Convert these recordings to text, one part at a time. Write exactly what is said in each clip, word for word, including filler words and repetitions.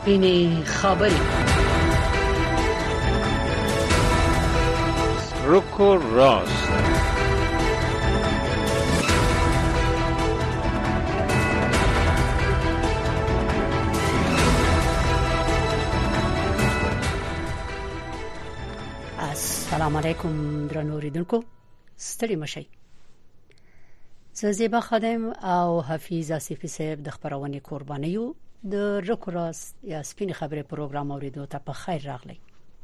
سپینې خبرې. رکو راست. السلام علیکم درنو اوریدونکو، ستړي مشئ. زه زیبا خادم او حفیظ آصفی صاحب د خبرونې قرباني یو. د رکو راست یا سپینې خبرې پروګرام اوریدو ته په خیر راغلی.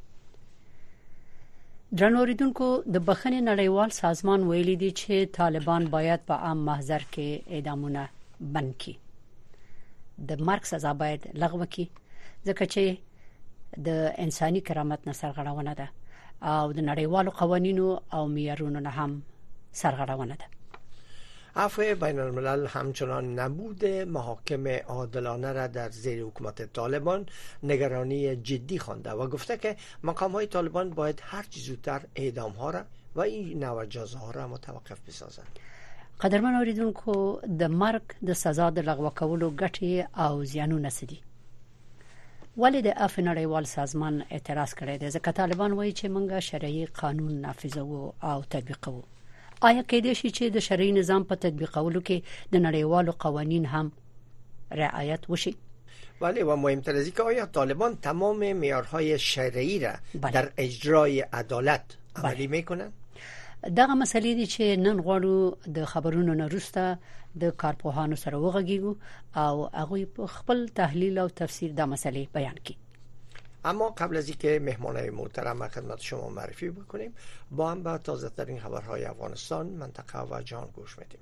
درنو اوریدونکو، د بخښنې نړیوال سازمان ویلي دی چې طالبان باید په عام محضر کې اعدامونه بند کړي. د مرګ سزا باید لغوه کړي ځکه چې د انساني کرامت نه سرغړونه ده او د نړیوالو قوانینو او معیارونو نه هم سرغړونه ده. عفو بین الملل همچنان نبود محاکم عادلانه را در زیر حکومت طالبان نگرانی جدی خوانده و گفته که مقام های طالبان باید هر چه زودتر اعدام ها را و این نوع جزا ها را متوقف بسازند. قدرمن اوریدونکو، د مرګ د سزا د لغوه کولو ګټې او زیانونه څه دي؟ ولې د عفو نړیوال سازمان اعتراض کړی دی؟ ځکه طالبان وایي چې موږ شرعي قانون نافذوو او تطبیقوو. آیا کېدای شي چې د شرعي نظام په تطبیقولو کې د نړیوالو قوانین هم رعایت وشي؟ بله، و مهمتر از اینکه آیا طالبان تمام معیارهای شرعی را بله. در اجرای عدالت عملی بله. میکنند؟ دغه مسلې دي چې نن غواړو د خبرونو نه وروسته د کارپوهانو سره وغږیږو او هغه په خپل تحلیل او تفسیر د مسلې بیان کړي. اما قبل از اینکه مهمانای محترم خدمت شما معرفی بکنیم، با هم به تازه ترین خبرهای افغانستان، منطقه و جهان گوش میدیم.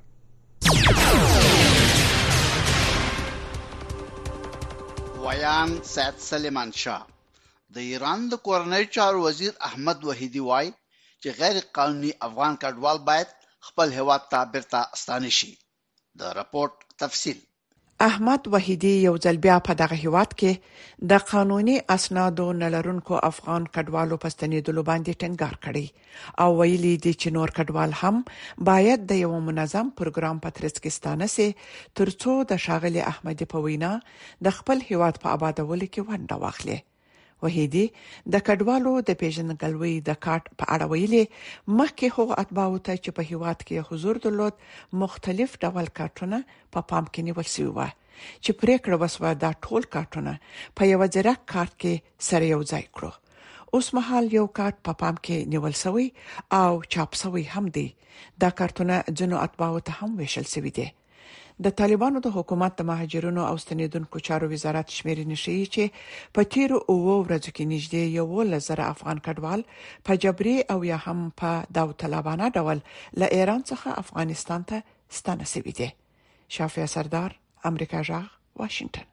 ویان سید سلیمان شاه. د ایران د کورنۍ چارو وزیر احمد وحیدی وای چې غیر قانوني افغان کډوال باید خپل هیواد ته بیرته ستانه شي. د راپورټ تفصیل. احمد وحیدی یو ځل بیا په دغه هیواد کې د قانوني اسنادو نلرونکو افغان کډوالو په ستنېدلو باندې ټینګار کړی او ویلي دی چې نور کډوال هم باید د یو منظم پروګرام په ترڅ کې ستانه سي ترڅو د شاغلي احمدی په وینا د خپل هیواد په آبادولو کې ونډه واخلي. وحیدی د کډوالو د پیژنګلوي د کارت په اړه ویلي مخکې هغه اتباعو ته چې په هیواد کې حضور درلود مختلف ډول کارتونه په پام کې نیول شوی و چې پریکړه وسوه دا ټول کارتونه په یو ځرک کارت کې سره یو ځای کړو. اوس مهال یو کارت په پام کې نیول شوی او چاپ شوی هم دی. دا کارتونه جنو اتباعو ته هم ویشل شوی دی. د طالبانو د حکومت د مهاجرونو او ستنیدونکو چارو وزارت شمیرنې ښیي چې په تیرو اوو ورځو کې نږدې یو لزر افغان کډوال په جبري او یا هم په داوطلبانه ډول له ایران څخه افغانستان ته ستانه شوي دي. شافعه سردار، امریکا جغ، واشنگټن.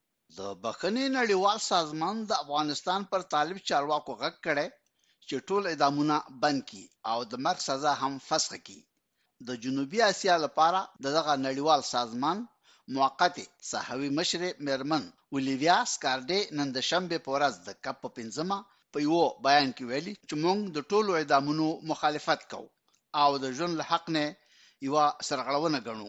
د بخښنې نړیوال سازمان د افغانستان پر طالب چارواکو غږ کړی چې ټول اعدامونه بند کړي او د مرګ سزا هم فسخ کړي. د جنوبي اسیا لپاره دغه نړیوال سازمان موقت صحوي مشر میرمن اولیویا سکارډي نن د شنبه په ورځ د کپ په پنځمه په یو بیان کې ویلي چې موږ د ټولو اعدامونو مخالفت کوو او د ژوند له حق نه یو سرغړونه ګڼو.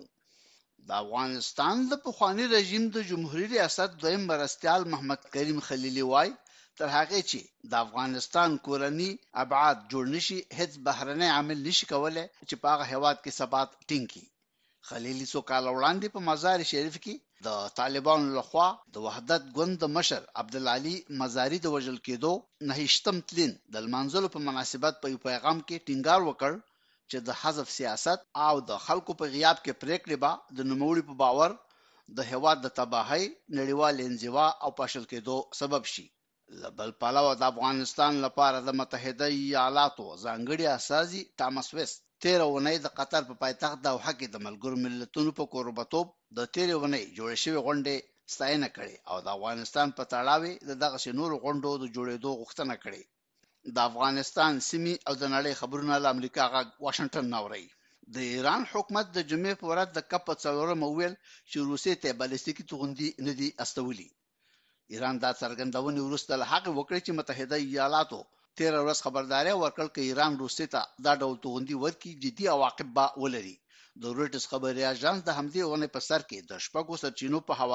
د افغانستان د پخوانی رژیم د جمهوریت ریاست دویم مرستیال محمد کریم خلیلی وای تر هغه چې د افغانستان کورنی ابعاد جوړ نشي هیڅ بهرنی عامل نشي کولای چې په هغه هیواد کې ثبات ټینګ کړي. خلیلی سو کال وړاندې په مزار شریف کې د طالبانو لخوا د وحدت ګوند مشر عبدالعلی مزاری د وژل کېدو نهشتم تلین د منځلو په مناسبت په پیغام کې ټینګار وکړ چې د حذف سیاست او د خلکو په غیاب کې پریکړې به د نوموړي په باور د هیواد د تباہی نړیوال انزوا او پاشل کېدو سبب شي. لبل پلاو د افغانستان لپاره د متحده ایالاتو ځانګړي اساسي تامس ویست تیر ونې د قطر په پایتخت دوحه کې د ملګرو ملتونو په قربتوب د تیر ونې جوړ شوی غونډه ستاینه کړې او د افغانستان په تړاوي دغه شنور غونډو د جوړېدو غوښتنه کړې. د افغانستان سیمې او د نړۍ خبرونه له امریکا غا واشنگټن ناوړي. د ایران حکومت د جمعې په ورځ د کپ څلورم ویل چې روسیې ته بالستیکي توغندي نه دي استولي. ایران دا څرګندونې وروسته له هغه وکړې چې متحده ایالاتو تیر ورځ خبرداري ورکړ چې ایران روسیې ته دا ډول توغندي ورکړي جدي عواقب به ولري. د رويټرز خبري اژانس د همدې ونه په سر کې د شپږو سرچینو په حواله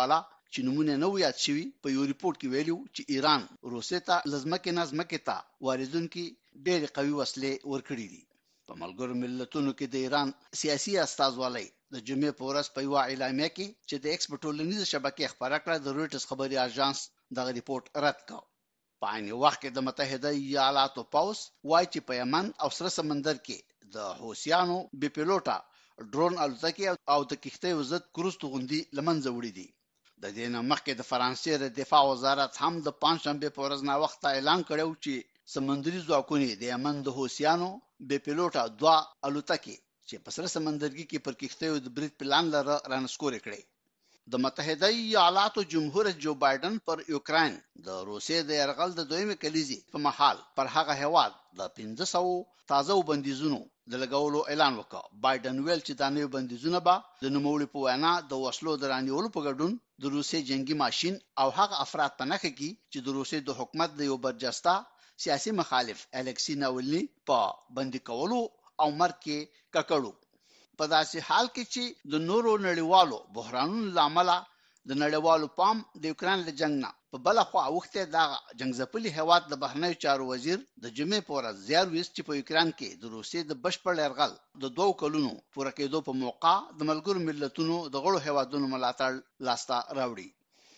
چې نمونه نو یاد شوی په یو ریپورت کې ویلو چې ایران روسیې ته لزمکه نظمکه ته واردونکو ډېر قوي وسلې ورکړي دي. په ملګرو ملتونو کې د ایران سیاسي استازولۍ د جمعې په ورځ په یو اعلامیه کې چې د ایکس په ټولنیزه شبکې خبره کړه د رویټرز خبري اژانس دغه ریپورت رد کړ. په عین وخت کې د متحده ایالاتو پوځ وایي چې په یمن او سره سمندر کې د حوثیانو بي پیلوټا ډرون الوتکې او د کښتۍ ضد کروز توغندي لمنځه وړي دي. د دې نه مخکې د فرانسې د دفاع وزارت هم د پنځشنبه په ورځ نا وخت اعلان کړو چې سمندري ځواکونه د یمن د حوثیانو بي پیلوټا دوا الوتکې چې په سره سمندرګي کې پر کښتۍ د برید پلان لره رانسکور کړي. د متحده ایالاتو جمهور جو بایدن پر یوکرين د روسیې د يرغل د دویمه کلیزي په محل پر هغه هواد د پنځه سوه تازه بندیزونو د لګولو اعلان وکړ. بایدن ویل چې دا نوې بندیزونه به د نوموړي په وینا د وسلو درانیولو په ګډون د روسیې جنگي ماشين او هغه افراد په نخښه کې چې د روسیې د حکومت د یو برجسته سیاسي مخالف الکسی ناولني په بندي کولو او مرګ کې ککړو. په داسې حال کې چې د نورو نړیوالو بحرانونو لامل د نړیوالو پام د یوکرين له جنگ نه په بل خوا وخته د جنگ ځپلي هواد د بهرنیو چارو وزیر د جمعې په ورځ زیار ویست چې په یوکرين کې د روسیې د بشپړ يرغل د دوه کلونو پوره کېدو په موقع د ملګرو ملتونو د غړو هوادونو ملاتړ لاسته راوړي.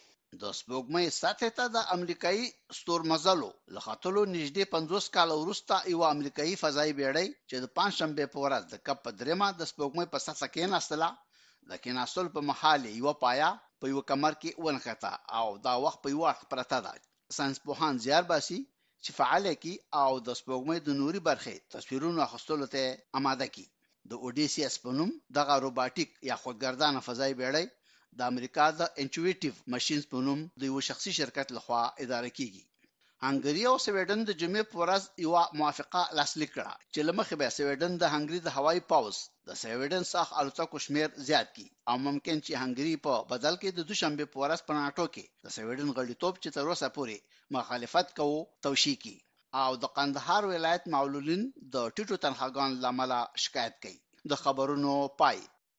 د سپوږمۍ سطح ته د امریکایي ستورمزلو لخاتلو نږدې پنځوس کال وروسته یو امریکایي فضایي بیړۍ چې د پنځشنبه په ورځ د کپ درېمه د سپوږمۍ په سطح کې ناستله د کېناستل په محل یو پایا په یو کمر کې ونښته او دا وخت په یو وخت پرته ده. ساينس پوهان زیار باسي چې فعال کی او د سپوږمۍ د نوري برخې تصویرونه اخیستلو ته آماده کی. د اودیسیاس په نوم دغه روباټیک یا خودګردانه فضایي بیړۍ د امریکا د انټویټیو ماشينز په نوم د یو شخصي شرکت لخوا اداره کیږي. هنګري او سویډن د جمعې په ورځ یو موافقه لاسلیک کړه چې لمخې به سویډن د هنګري د هوایي پاوز د سویډن څخه الوتکو شمیر زیات کی او ممکن چې هنګري په بدل کې د دوشنبه په ورځ په ناټو کې د سویډن غړیتوب چې تر اوسه پورې مخالفت کوي توشي کی او د قندهار ولایت معلولین د ټیټو تنخواګانو لامل شکایت کوي. د خبرونو پای.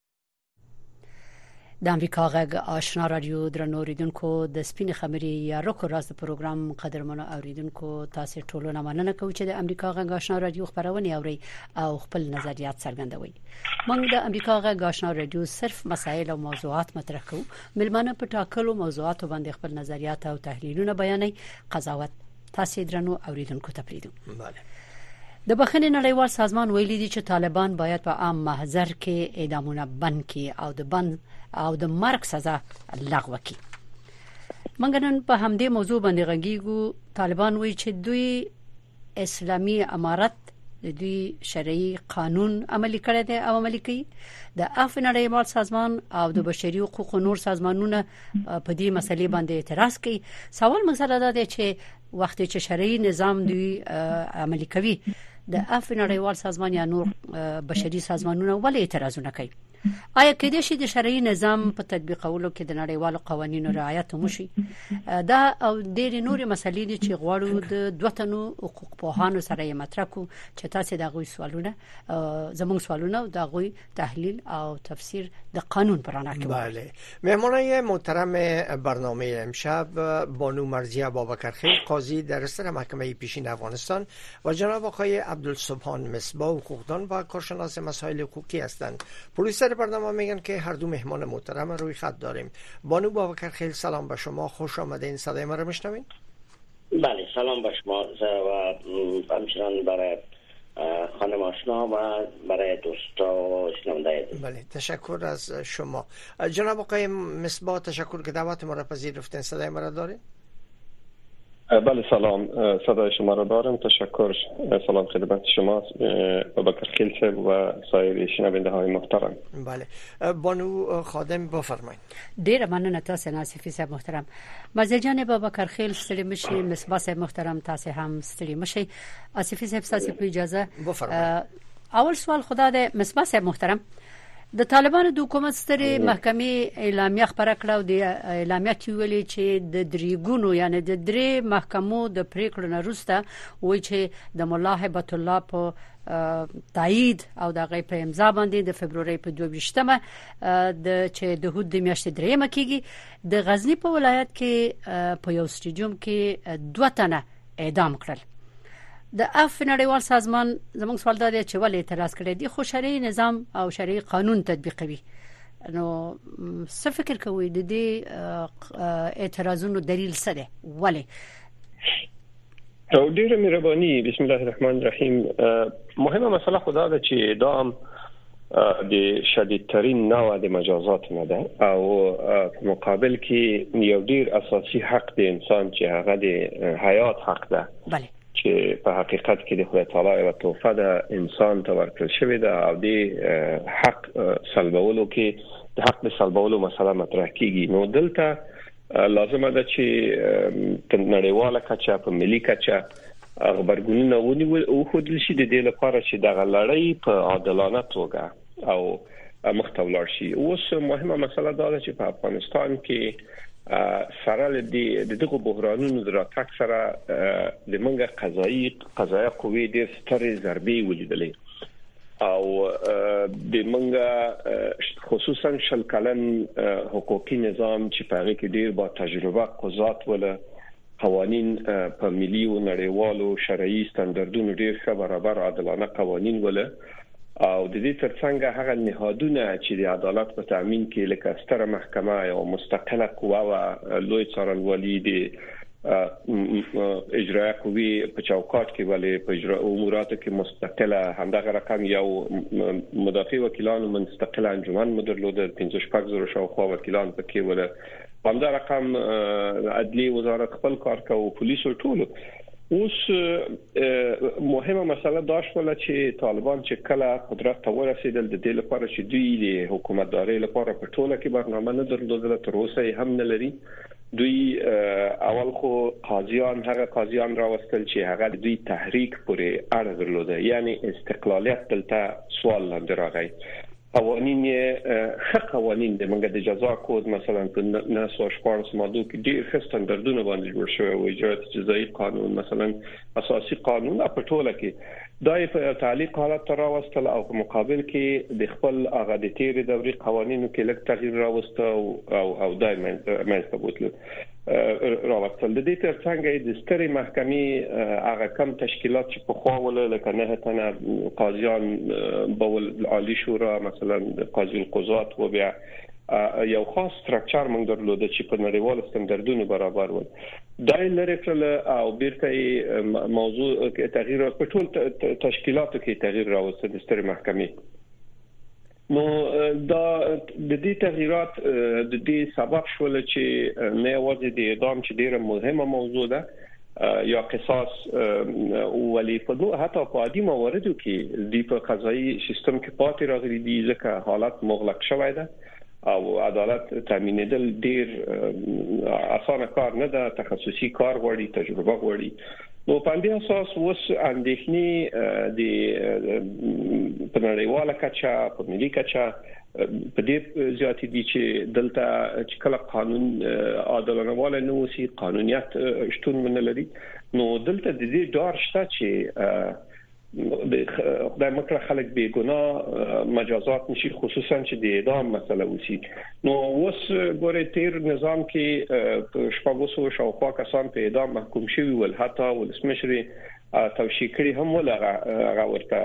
د امریکا غږ آشنا رادیو درنو اوریدونکو د سپین خبري یا روکو راز پروګرام قدرمنو اوریدونکو تاسو ټول نه مننه کوم چې د امریکا غږ آشنا رادیو خبرونه اوري او خپل نظریات څرګندوي. موږ د امریکا غږ آشنا رادیو صرف مسایل او موضوعات مطرح کوو. ملمانه په ټاکلو موضوعاتو باندې خپل نظریات او تحلیلونه بیانوي. قضاوت تاسو درنو اوریدونکو ته پریدو. بله. د بخښنې نړیوال سازمان ویلي دی چې طالبان باید په عام محضر کې اعدامونه بند کړي او د بند او د مرګ سزا لغوه کړي. موږ نن په همدې موضوع باندې غږیږو. طالبان وایي چې دوی اسلامي امارت د دوی شرعي قانون عملي کړی دی او عملي کوي. د عفو نړیوال سازمان او د بشري حقوقو نور سازمانونه په دې مسلې باندې اعتراض کوي. سوال مسله ده چې وخت چې شرعي نظام دوی عملي کوي د عفو نړیوال سازمان یا نور بشري سازمانونه ولې اعتراضونه کوي؟ آیا کېدای شي د شرعي نظام په تطبیقولو کې د نړیوالو قوانینو رعایت وشي؟ دا او ډېر نورې مسلې دي چې غواړو د دوتنو حقوق پوهانو سره یې مطرح کو چې تاسو د غوي سوالونه زموږ سوالونه او د غوي تحلیل او تفسیر د قانون پرانه کوي. بله. مهمانای محترم برنامه امشب بانو مرضیه بابکرخیل قاضی در سر محکمه پیشین افغانستان و جناب آقای عبدالسبحان مصباح حقوقدان و کارشناس مسائل حقوقی هستند. پرویسر برنامه میگن که هر دو مهمان محترم روی خط داریم. بانو بابکرخیل سلام به شما، خوش آمدین. صدای ما رو میشنوین؟ بله سلام به شما و همچنان برای خانم آشنا و برای دوستا و شنونده. بله تشکر از شما. جناب آقای مصباح تشکر که دعوت ما را پذیرفتین. صدای ما را دارین؟ بله سلام، صدای شما را دارم. تشکر. سلام خدمت شما بابکرخیل صاحب و سایر شنونده های محترم. بله بانو خادم بفرمایید. ډیر مننه تاسو ناصفي صاحب محترم. مزه جان بابکرخیل ستړي مشي، مصباح صاحب محترم تاسو هم ستړي مشي. آصفي صاحب تاسو په اجازه بفرمایید. اول سوال خدا د مصباح صاحب محترم د طالبانو د حکومت سترې محکمې اعلامیه خبره کړه او د اعلامیه کې ویلي چې د دریګونو یعنی د درې محکمو د پریکړو نه وروسته وایي چې د مولا هیبت الله په تایید او د غي په امضا باندې د فبرवरी په دوه ویشتمه د چې د هود د میاشتې درېمه کېږي د غزنی په ولایت کې په یو سټیډیوم کې دوه تنه اعدام کړل. د اف نړیوال سازمان زموږ سوال دا دی چې ولې اعتراض کړی دی خو شرعي نظام او شرعي قانون تطبیقوي. نو څه فکر کوئ د دې اعتراضونو دلیل څه دی؟ ولې؟ او ډیره مهرباني. بسم الله الرحمن الرحیم. مهمه مسله خدا ده چې اعدام د شدیدترین نوع د مجازات نه ده او مقابل کې یو ډیر اساسي حق د انسان چې هغه د حیات حق ده. بله. چې په حقیقت کې د خدای تعالی یو تحفه ده انسان ته ورکړل شوی ده او د حق سلبولو کې د حق د سلبولو مسله مطرح کیږي. نو دلته لازمه ده چې په نړیواله کچه په ملي کچه خبرګونونه ونیول او خود لشي د دې لپاره چې د غلړۍ په عادلانه توګه او مختولار شي. اوس مهمه مسله ده چې په افغانستان کې سره د دغه بحرانونو دراتک سره د منګه قضایي قضایي قوی د سترې ضربې ولیدلې او د منګه خصوصا شل کلن حقوقي نظام چې په هغه کې ډیر با تجربه قضات ولا قوانين په ملي او نړیوالو شرعي ستاندردونو ډیر ښه برابر عادلانه قوانين ولا او د دې ترڅنګ هغه نهادونه چې د عدالت په تضمین کې لکه ستره محکمه او مستقله قوه او لوی څارنوالي د اجرایه قوی په چوکاټ کې ولې په اجرا اموراتو کې مستقله همدغه رقم یو مدافع وکیلان مستقله انجمن مدرلوده پنځه شپږ زره شاوخوا وکیلان پکې ولې همدغه رقم عدلیه وزارت خپل کار کوي پولیسو ټولو. اوس مهمه مسله دا شوله چې طالبان چې کله قدرت ته ورسېدل د دې لپاره چې دوی د حکومتداري لپاره په ټوله کې برنامه نه درلودله تر اوسه هم نه لري. دوی اول خو قاضیان هغه قاضیان راوستل چې هغه دوی تحریک پورې اړه درلوده یعنی استقلالیت دلته سوال لاندې راغی. قوانین ښه قوانین د منګه د جزا کود مثلا په نهه سوه شپاړس ماده کې ډیر ښه ستاندردونه باندې جوړ شوی او اجرایت جزایي قانون مثلا اساسي قانون په ټوله کې دای په تعلیق حالت راوستل او په مقابل کې د خپل هغه د تیرې دورې قوانینو کې لږ تغییر راوسته او او دایمن مېسته بوتل راوستل. د دې ترڅنګ د سترې محکمې هغه کم تشکیلات چې په خوا ول لکه نه تنه قاضیان بول عالی شورا مثلا قاضي القضات و بیا یو خاص ستراکچر موږ درلوده چې په نړیوال ستاندردونو برابر و. دای لري کړل او بیرته موضوع کې تغییر په ټول تشکیلاتو کې تغییر راوسته د سترې محکمې. نو دا د دې تغییرات د دې سبب شول چې نه یوازې د اعدام چې ډیره مهمه موضوع ده یا قصاص ولی په نو حتی په عادي مواردو کې د په قضایي سیستم کې پاتې راغلي دي ځکه حالت مغلق شوی ده او عدالت تامینېدل ډیر اسانه کار نه ده، تخصصي کار غواړي، تجربه غواړي. نو په دې اساس اوس اندېښنې د په نړیواله کچه په ملي کچه په دې ځاتې دي چې دلته چې کله قانون عادلانه واله نو سي قانونیت شتون نه لري. نو دلته د دې ډار شته چې د خدای مکړه خلک بے ګناه مجازات نشي، خصوصا چې د اعدام مسله وسی. نو اوس ګوره تیر نظام کې شپږ سوه شاوخوا کسان په اعدام محکوم شوي ول، حتی ولسمشر توشیح کړي هم ولغه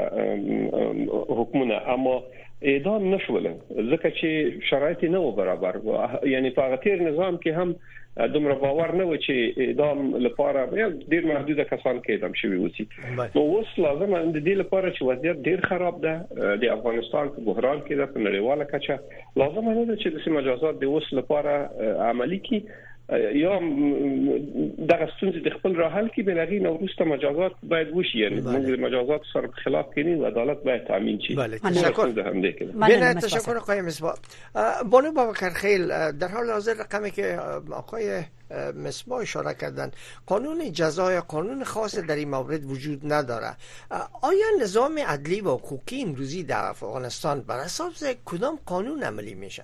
ورته حکمونه، اما اعدام نشول ځکه چې شرایط نه و برابر. یعنی په تیر نظام کې هم دومره باور نه و چې اعدام لپاره ډیر محدود کسان کې اعدام شوي وسی. نو اوس لازم د دې لپاره چې وضعیت ډیر خراب ده د افغانستان په بحران کې ده په نړیواله کچه، لازم نه ده چې د مجازات د اوس لپاره عملی کی یا دغه ستونزې د خپل راحل کې بلغي نو وروسته مجازات باید وشي، یعنی موږ مجازات سره خلاف کړي و عدالت باید تامین شي. بله تشکر. بله تشکر آقای مصباح. بانو بابکرخیل، در حال حاضر رقمی که آقای مصباح اشاره کردن، قانون جزای قانون خاص در این مورد وجود نداره. آیا نظام عدلی و حقوقی امروزی در افغانستان بر اساس کدام قانون عملی میشه؟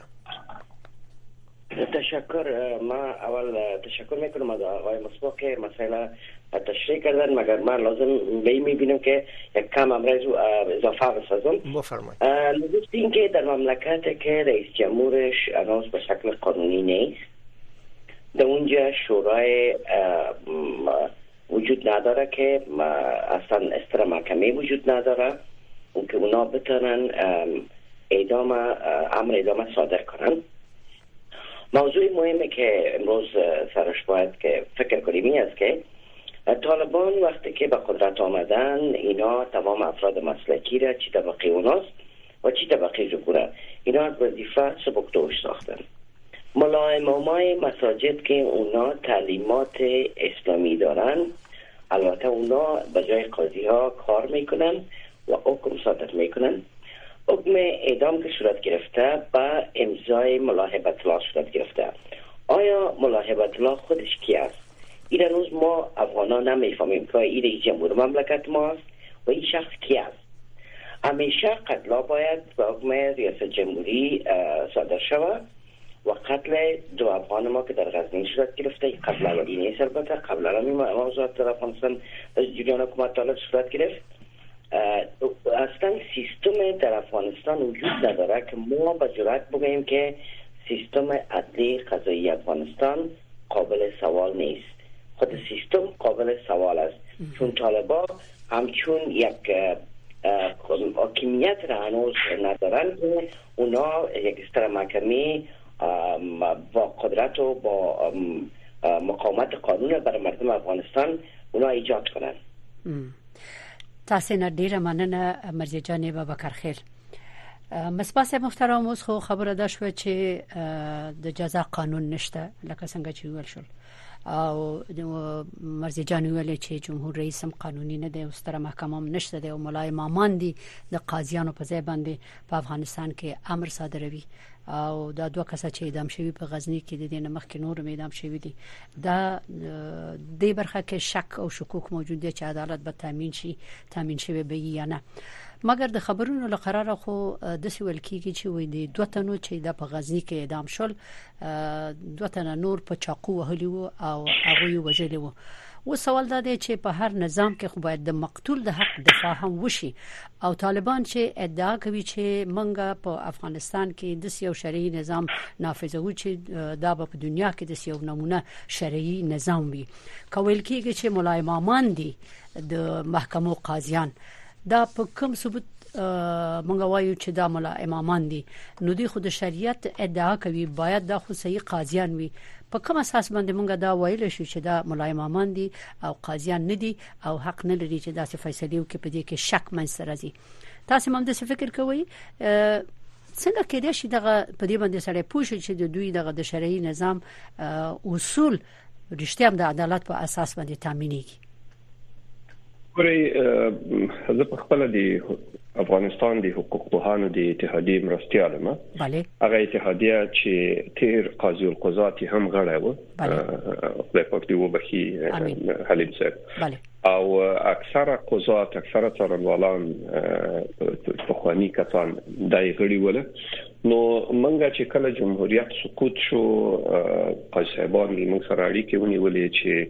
تشکر. ما اول تشکر میکنم از آقای مصباح که مسئله تشریح کردن، مگر من لازم به این میبینم که یک کم امروز اضافه بسازم. بفرمایید. نگفت این که در مملکت که رئیس جمهورش هنوز به شکل قانونی نیست، در اونجا شورای وجود نداره که اصلا استر محکمه وجود نداره اون که اونا بتونن اعدام امر اعدام صادر کنن. موضوع مهمه که امروز سرش باید که فکر کنیم این است که طالبان وقتی که به قدرت آمدن، اینا تمام افراد مسلکی را چی طبقه اوناست و چی طبقه جمهوره اینا از وظیفه سبکدوش ساختن. ملا امامای مساجد که اونا تعلیمات اسلامی دارن، البته اونا به جای قاضی ها کار میکنن و حکم صادر میکنن. حکم اعدام که صورت گرفته با امضای ملا هیبت الله صورت گرفته. آیا ملا هیبت الله خودش کی است؟ این روز ما افغانان نمیفهمیم که این رئیس جمهور مملکت ماست و این شخص کی است. همیشه قتلا باید به حکم ریاست جمهوری صادر شود و قتل دو افغان ما که در غزنی صورت گرفته، قتل اولی نیست البته، قبل هم موضوعات در افغانستان از جریان حکومت طالب صورت گرفت. اصلا سیستم در افغانستان وجود نداره که ما با جرأت بگوییم که سیستم عدلی قضایی افغانستان قابل سوال نیست. خود سیستم قابل سوال است، چون طالبا همچون یک حاکمیت را هنوز ندارن که اونا یک استر محکمی با قدرت و با مقاومت قانون برای مردم افغانستان اونا ایجاد کنن. تاسو نه ډیره مننه مرزي جان بابکرخیل. مصباح صاحب محترم، اوس خو خبره ده شو چې د جزا قانون نشته لکه څنګه چې ویل شول، او مرزي جان ویل چې جمهور رئیس هم قانوني نه دی او ستره محکمه هم نشته دی او ملای مامان دي د قاضیانو په ځای باندې په افغانستان کې امر صادروي او دا دوه کسه چې اعدام شوی په غزنی کې د دې مخکې نور اعدام شوی دي. دا د برخه کې شک او شکوک موجود دي چې عدالت به تامین شي تامین شي به یا نه. مګر د خبرونو له قراره خو د سوال کیږي چې وې د دوه تنو چې د په غزنی کې اعدام شول، دوه تنه نور په چاقو وهلی وو او هغه وجلی وو. و سوال دا دی چې په هر نظام کې خو باید د مقتول د حق دفاع هم وشي او طالبان چې ادعا کوي چې منګه په افغانستان کې د یو شرعي نظام نافذوي چې دا په دنیا کې د یو نمونه شرعي نظام وي. کویل کېږي چې مولای مامان دي د محکمو قاضیان، دا په کوم ثبوت مونږ وایو چې دا مولا امامان دي؟ نو دی خود شریعت ادعا کوي باید دا خو صحیح قاضیان وي. په کوم اساس باندې مونږ دا وایل شو چې دا مولا امامان دي او قاضیان نه دي او حق نه لري چې دا څه فیصله وکړي په دې کې شک منځ راځي؟ تاسو هم د څه فکر کوئ؟ څنګه کېدای شي دغه په دې باندې سره پوښتنه چې د دوی دغه د شرعي نظام اصول رښتیا هم د عدالت په اساس باندې تامینېږي؟ ګورئ، زه په خپل د افغانستان د حقوق پوهانو د اتحادیې مرستیال یم. بله. هغه اتحادیه چې تیر قاضي القضات هم غړی و، خدای پاک دې وبخي حلیم صاحب. بله. او اکثره قضات اکثره څارنوالان پخوانی کسان دای غړي ول. نو منګه چې کله جمهوریت سقوط شو، قاضي صاحبان موږ سره اړیکې ونیولې چې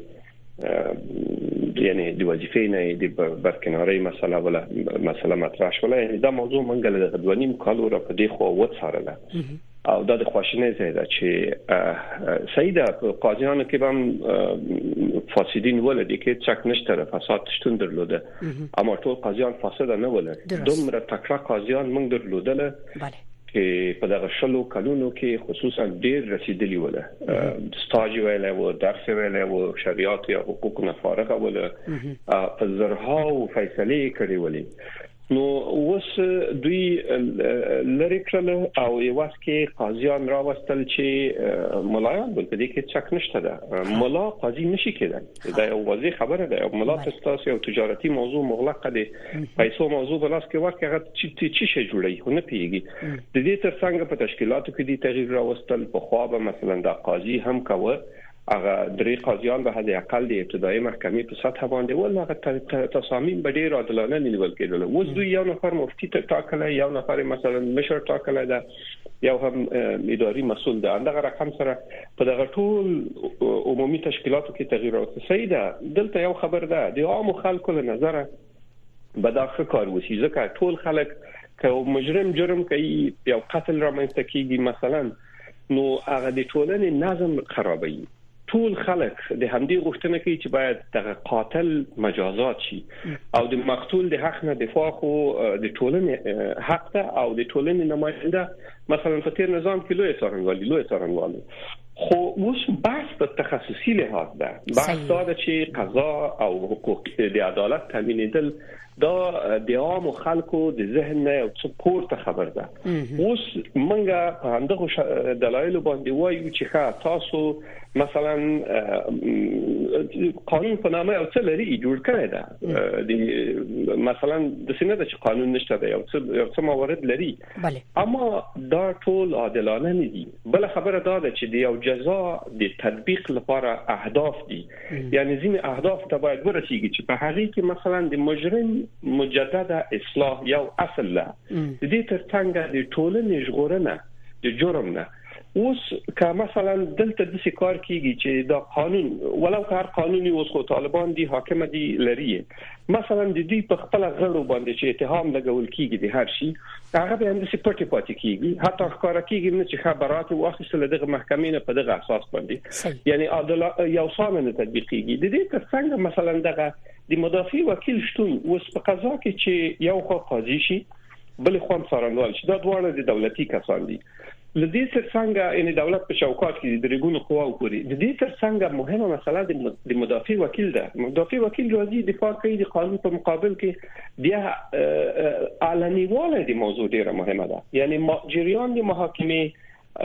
یعنی د وظیفې نه د برکناري مسله ولا مسله مطرح شوه. یعنی دا موضوع منګل د دوانیم کالو را په دې خو وڅارله او دا د خواشینۍ ځای ده چې سیده قاضیانو کې هم فاسدین ولدي کې چک نشته، فساد شتون درلوده، اما ټول قاضیان فاسد نه ولدي. دومره تکړه قاضیان موږ درلودله چې په دغه شلو کلونو کې خصوصا ډیر رسیدلی وله، سټاج ویل او درس ویل او شریعت یا حقوق نه فارغه وله، په زرها او فیصله کړي ولې. نو اوس دوی لری کړل او یواس کې قاضیان راوستل چې ملایان بل دې کې چک نشته ده ملا قاضي نشي کېدای دا یو واضح خبره ده ملا تاسو یو تجارتي موضوع مغلقه ده پیسو موضوع بلاس کې واقع هغه چې چې شي جوړي نه پیږي د دې ترڅنګ په تشکیلاتو کې دي تغییر راوستل په خو به مثلا د قاضي هم کوي هغه درې قاضیان به د اقل د ابتدایي محکمې په سطح باندې ولغه تصامیم به ډیر عادلانه نیول کېدل اوس دوی یو نفر مفتي ته ټاکل یو نفر مثلا مشر ټاکل ده یو هم اداري مسول ده اندغه رقم سره په دغه ټول عمومي تشکیلاتو کې تغییر راوستل سیده دلته یو خبر ده د عام خلکو له نظره به داخل کار وسی ځکه ټول خلک که مجرم جرم کوي یو قتل رامنځته کیږي مثلا نو هغه د ټولنې نظم خرابوي ټول خلک د همدې غوښتنه کوي چې باید د قاتل مجازات شي او د مقتول د حق نه دفاع خو د ټولنې حق ته او د ټولنې نماینده مثلا په تیر نظام کې لوی څارنوالي لوی څارنوالي خو اوس بحث په تخصصي لحاظ ده بحث دا ده چې قضا او حقوق د عدالت تامینېدل دا د عام خلکو د ذهن نه او څه پورته خبر ده اوس منګه په همدغه دلایل باندې وایو چې تاسو مثلا قانون په نامه او څه لري جوړ کړی ده د مثلا د سینې د قانون نشته ده یو څه یو څه موارد لري اما دا ټول عادلانه نه دي بل خبره دا ده چې د یو جزا د تطبیق لپاره اهداف دي یعنی ځینې اهداف ته باید ورسیږي چې په هغه کې مثلا د مجرم مجدده اصلاح یو اصل له دې ترڅنګ د ټولنې ژغورنه د جرم نه اوس که مثلا دلته د کار کیږي چې دا قانون ولو که هر قانوني اوس خو طالبان دي حاکم دي لري مثلا د دې په خپل غړو باندې چې اتهام لګول کیږي د هر شي هغه به هم د سپورټي پاتې کیږي حتی ښکارا کیږي نه چې خبرات واخیستل دغه محکمې نه په دغه اساس باندې یعنی عدالت یو سامه تطبیق کیږي د دې ترڅنګ مثلا دغه د مدافع وکیل شتون اوس په قضا کې چې یو خو قاضي شي بل خو څارنوال شي دا دواړه د دولتي کسان دي لدې ترڅنګ ان دولت په شوکات کې د ریګونو قواو پوري د دې ترڅنګ مهمه مسله د مدافع وکیل ده مدافع وکیل راځي دفاع کوي د قانون په مقابل کې بیا علني واله د موضوع ډیره مهمه ده یعنی جریان د محاکمه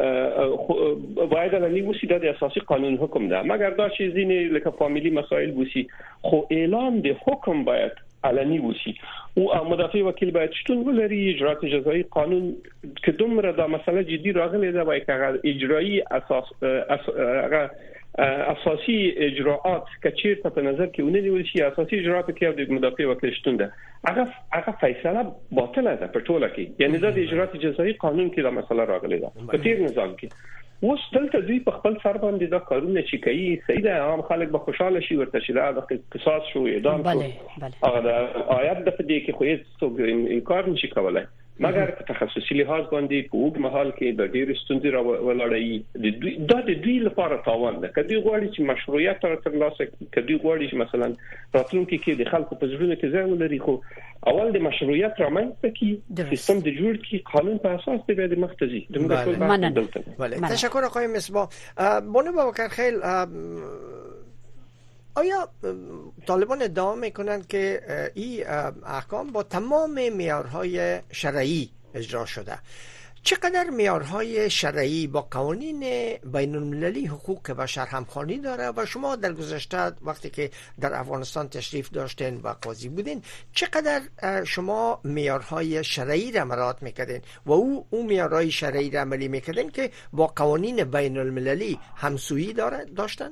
باید علني وسی د اساسي قانون حکم ده مګر دا چې ځینې لکه فامیلی مسائل وسی خو اعلان د حکم باید علني وسی او مدافع وکیل باید شتون ولري اجرات جزایی قانون که دومره دا مسئله جدي راغلی ده باید که اجرایی اساس هغه اساسي اجراءات که چیرته په نظر کې ونیول شي اساسي اجراءات کې د مدافع وکیل شتون ده هغه هغه فیصله باطله ده په ټوله کې یعنی د اجرات جزایی قانون کې دا مسئله راغلی ده په تیر نظام کې اوس دلته دوی په خپل سر باندې دا کارونه چې کوي سیده عام خلک به خوشاله شي ورته چې دا د قصاص شو اعدام شو هغه د آیات د دې کې خو هیڅ انکار نشي کولای مګر په تخصصي لحاظ باندې په وګ محل کې د ډېر ستونزې راولړی د دوی د دوی لپاره تاوان ده کدي غواړي چې مشروعیت ترلاسه کدي غواړي چې مثلا راتلونکي کې د خلکو په ژوند کې ځای ولري خو اول د مشروعیت رامنځته کی سیستم د جوړ کی قانون په اساس دی د مختزي د موږ بله تشکر آقای مصباح بانو بابکرخیل آیا طالبان ادعا میکنند که این احکام با تمام معیارهای شرعی اجرا شده چقدر معیارهای شرعی با قوانین بین المللی حقوق بشر همخوانی داره و شما در گذشته وقتی که در افغانستان تشریف داشتین و قاضی بودین چقدر شما معیارهای شرعی را مراعات میکردین و او اون معیارهای شرعی را عملی میکردین که با قوانین بین المللی همسویی داره داشتن؟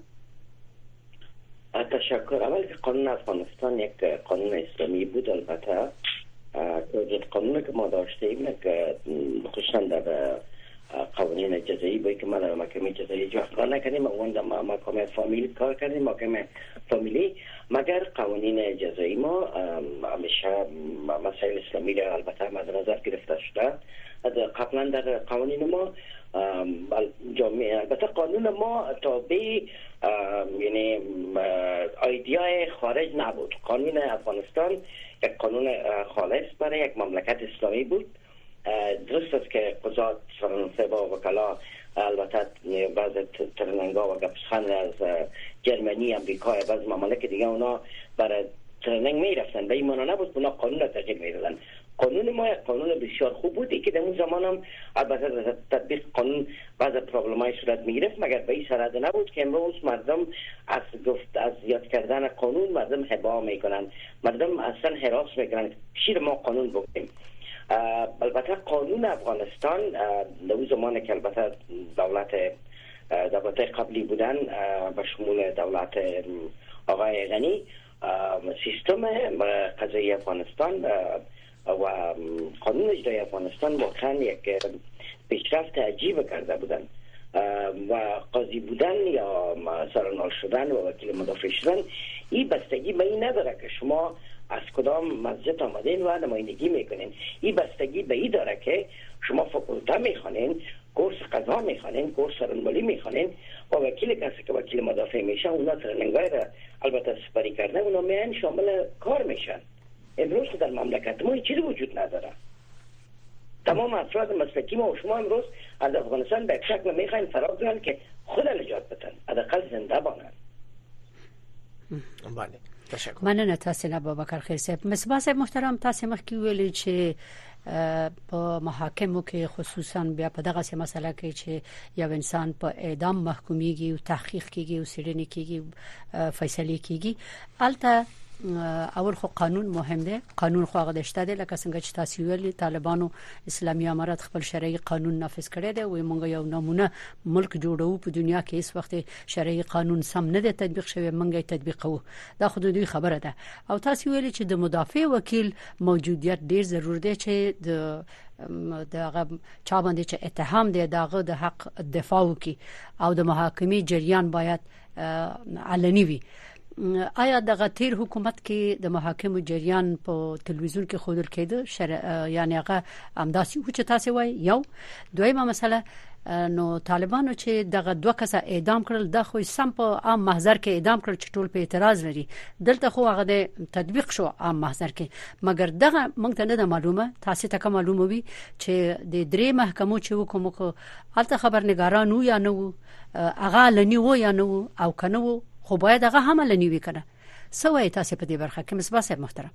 تشکر. اول که قانون افغانستان یک قانون اسلامی بود البته قانون که ما داشتیم که خصوصا در قوانین جزایی باید که ما در محکمه جزایی جواب نکنیم اون در محکمه فامیلی کار کردیم محکمه فامیلی مگر قوانین جزایی ما همیشه مسائل اسلامی را البته مد نظر گرفته شده قبلا در قوانین ما جامعه البته قانون ما تابع یعنی ایدیای خارج نبود قانون افغانستان یک قانون خالص برای یک مملکت اسلامی بود درست است که قضات فرانسه با وکلا البته بعض ترننگا و گپسخن از جرمنی امریکا و بعض ممالک دیگه اونا برای ترننگ میرفتن و این مانا نبود اونا قانون را تغییر میدادن. قانون ما قانون بسیار خوب بودی که در اون زمان هم البته تطبیق قانون بعض پرابلمای صورت میگرفت، مگر به این سرحد نبود که امروز مردم از گفت از یاد کردن قانون مردم هبا میکنن، مردم اصلا هراس میکنن. شیر ما قانون بودیم. البته قانون افغانستان در اون زمان که البته دولت دولت قبلی بودن به شمول دولت آقای غنی، سیستم قضایی افغانستان و قانون اجرای افغانستان واقعا یک پیشرفت عجیب کرده بودن و قاضی بودن یا سرنال شدن و وکیل مدافع شدن این بستگی به این نداره که شما از کدام مسجد آمدین و نمایندگی میکنین. این بستگی به این داره که شما فاکولته میخوانین، کورس قضا میخوانین، کورس سرنمالی میخوانین و وکیل کسی که وکیل مدافع میشه اونا ترنینگای را البته سپری کردن اونا میان شامل کار میشن. امروز در مملکت ما چیزی وجود نداره. تمام افراد مسلکی ما و شما امروز از افغانستان به یک شکل میخواین فرار کنن که خود نجات بدن، حداقل زنده بانن. بله تشکر. مننه تاسو نه بابکر خیر صاحب. مصباح صاحب محترم، تاسو مخکې ویلي چې په محاکمو کې خصوصا بیا په دغه مسله کې چې یو انسان په اعدام محکومیږي او تحقیق کیږي او سړنی کیږي فیصله کیږي، البته اول خو قانون مهم دی. قانون خو هغه دشته دی لکه څنګه چې تاسو ویلي طالبانو اسلامي امارات خپل شرعي قانون نافذ کړی دی او موږ یو نمونه ملک جوړو په دنیا کې اس وخت شرعي قانون سم نه دی تطبیق شوی، موږ یې تطبیقو. دا خو دوی خبره ده. او تاسو ویلي چې د مدافع وکیل موجودیت ډیر ضرور دی چې د دغه چا باندې چې اتهام دی دغه د حق دفاع وکي او د محاکمې جریان باید علني وي. آیا دغه تیر حکومت کې د محاکمو جریان په تلویزیون کې خودل کېده؟ یعنی هغه امداسي و چې تاسو وای. یو دویمه مسله، نو طالبانو چې دغه دوه کسه اعدام کړل د خو سم په عام محضر کې اعدام کړل چې ټول په اعتراض لري، دلته خو هغه د تطبیق شو عام محضر کې، مګر دغه موږ ته نه معلومه، تاسو ته کوم معلومه وي چې د درې محکمو چې وکوم کو الته خبرنګارانو یا نو هغه لنی و یا نو او کنه و خو باید هغه هم لنی وی کنه. سوې تاسو په دې برخه کې مصباح صاحب محترم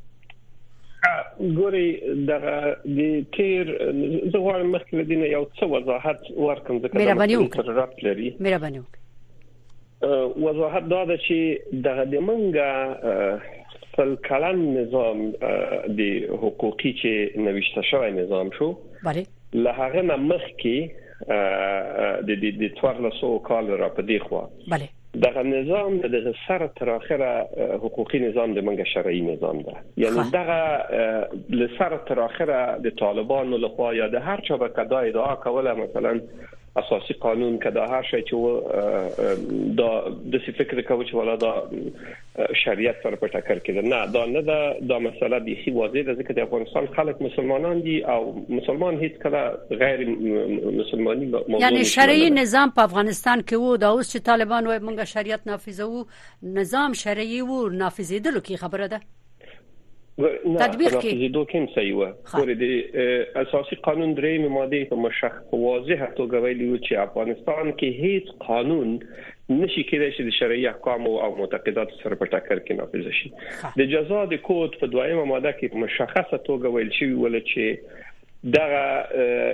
ګوري دغه د تیر زغوار مخکې دینه یو څه وضاحت ورکم ځکه دا رابط لري. مهرباني وکړئ. وضاحت دا ده چې دغه د منګه فل کلن نظام د حقوقي چې نوښت شوی نظام شو، بله له هغه مخکې د د د څوارلسو کال را په دی خو بله دغه نظام د سره تر اخره حقوقي نظام د منګه شرعي نظام ده. یعنی دغه له سره تر اخره د طالبانو لخوا یا د هر چا به کدا ادعا کوله مثلا اساسي قانون کدا هر شي چې دا د فکر کوي چې ولا دا شریعت سره په ټکر کې نه، دا نه دا د مسله دی خي واضح ده ځکه د افغانستان خلک مسلمانان دي او مسلمان هیڅ کله غیر مسلمانی موضوع یعنی شرعي نظام په افغانستان کې وو. دا اوس چې طالبان وايي موږ شریعت نافذو، نظام شرعي وو نافذېدلو کې خبره ده تطبیق کې نافذېدو کې صحیح و. ګورې د اساسي قانون درې ماده په مشخص واضحه توګه ویلي و چې افغانستان کې هیڅ قانون نشي کېدای چې د شرعي احکام او معتقدات سره په ټکر کې نافذ شي. د جزا د کود په دویمه ماده کې مشخصه توګه ویل شوی ول چې دغه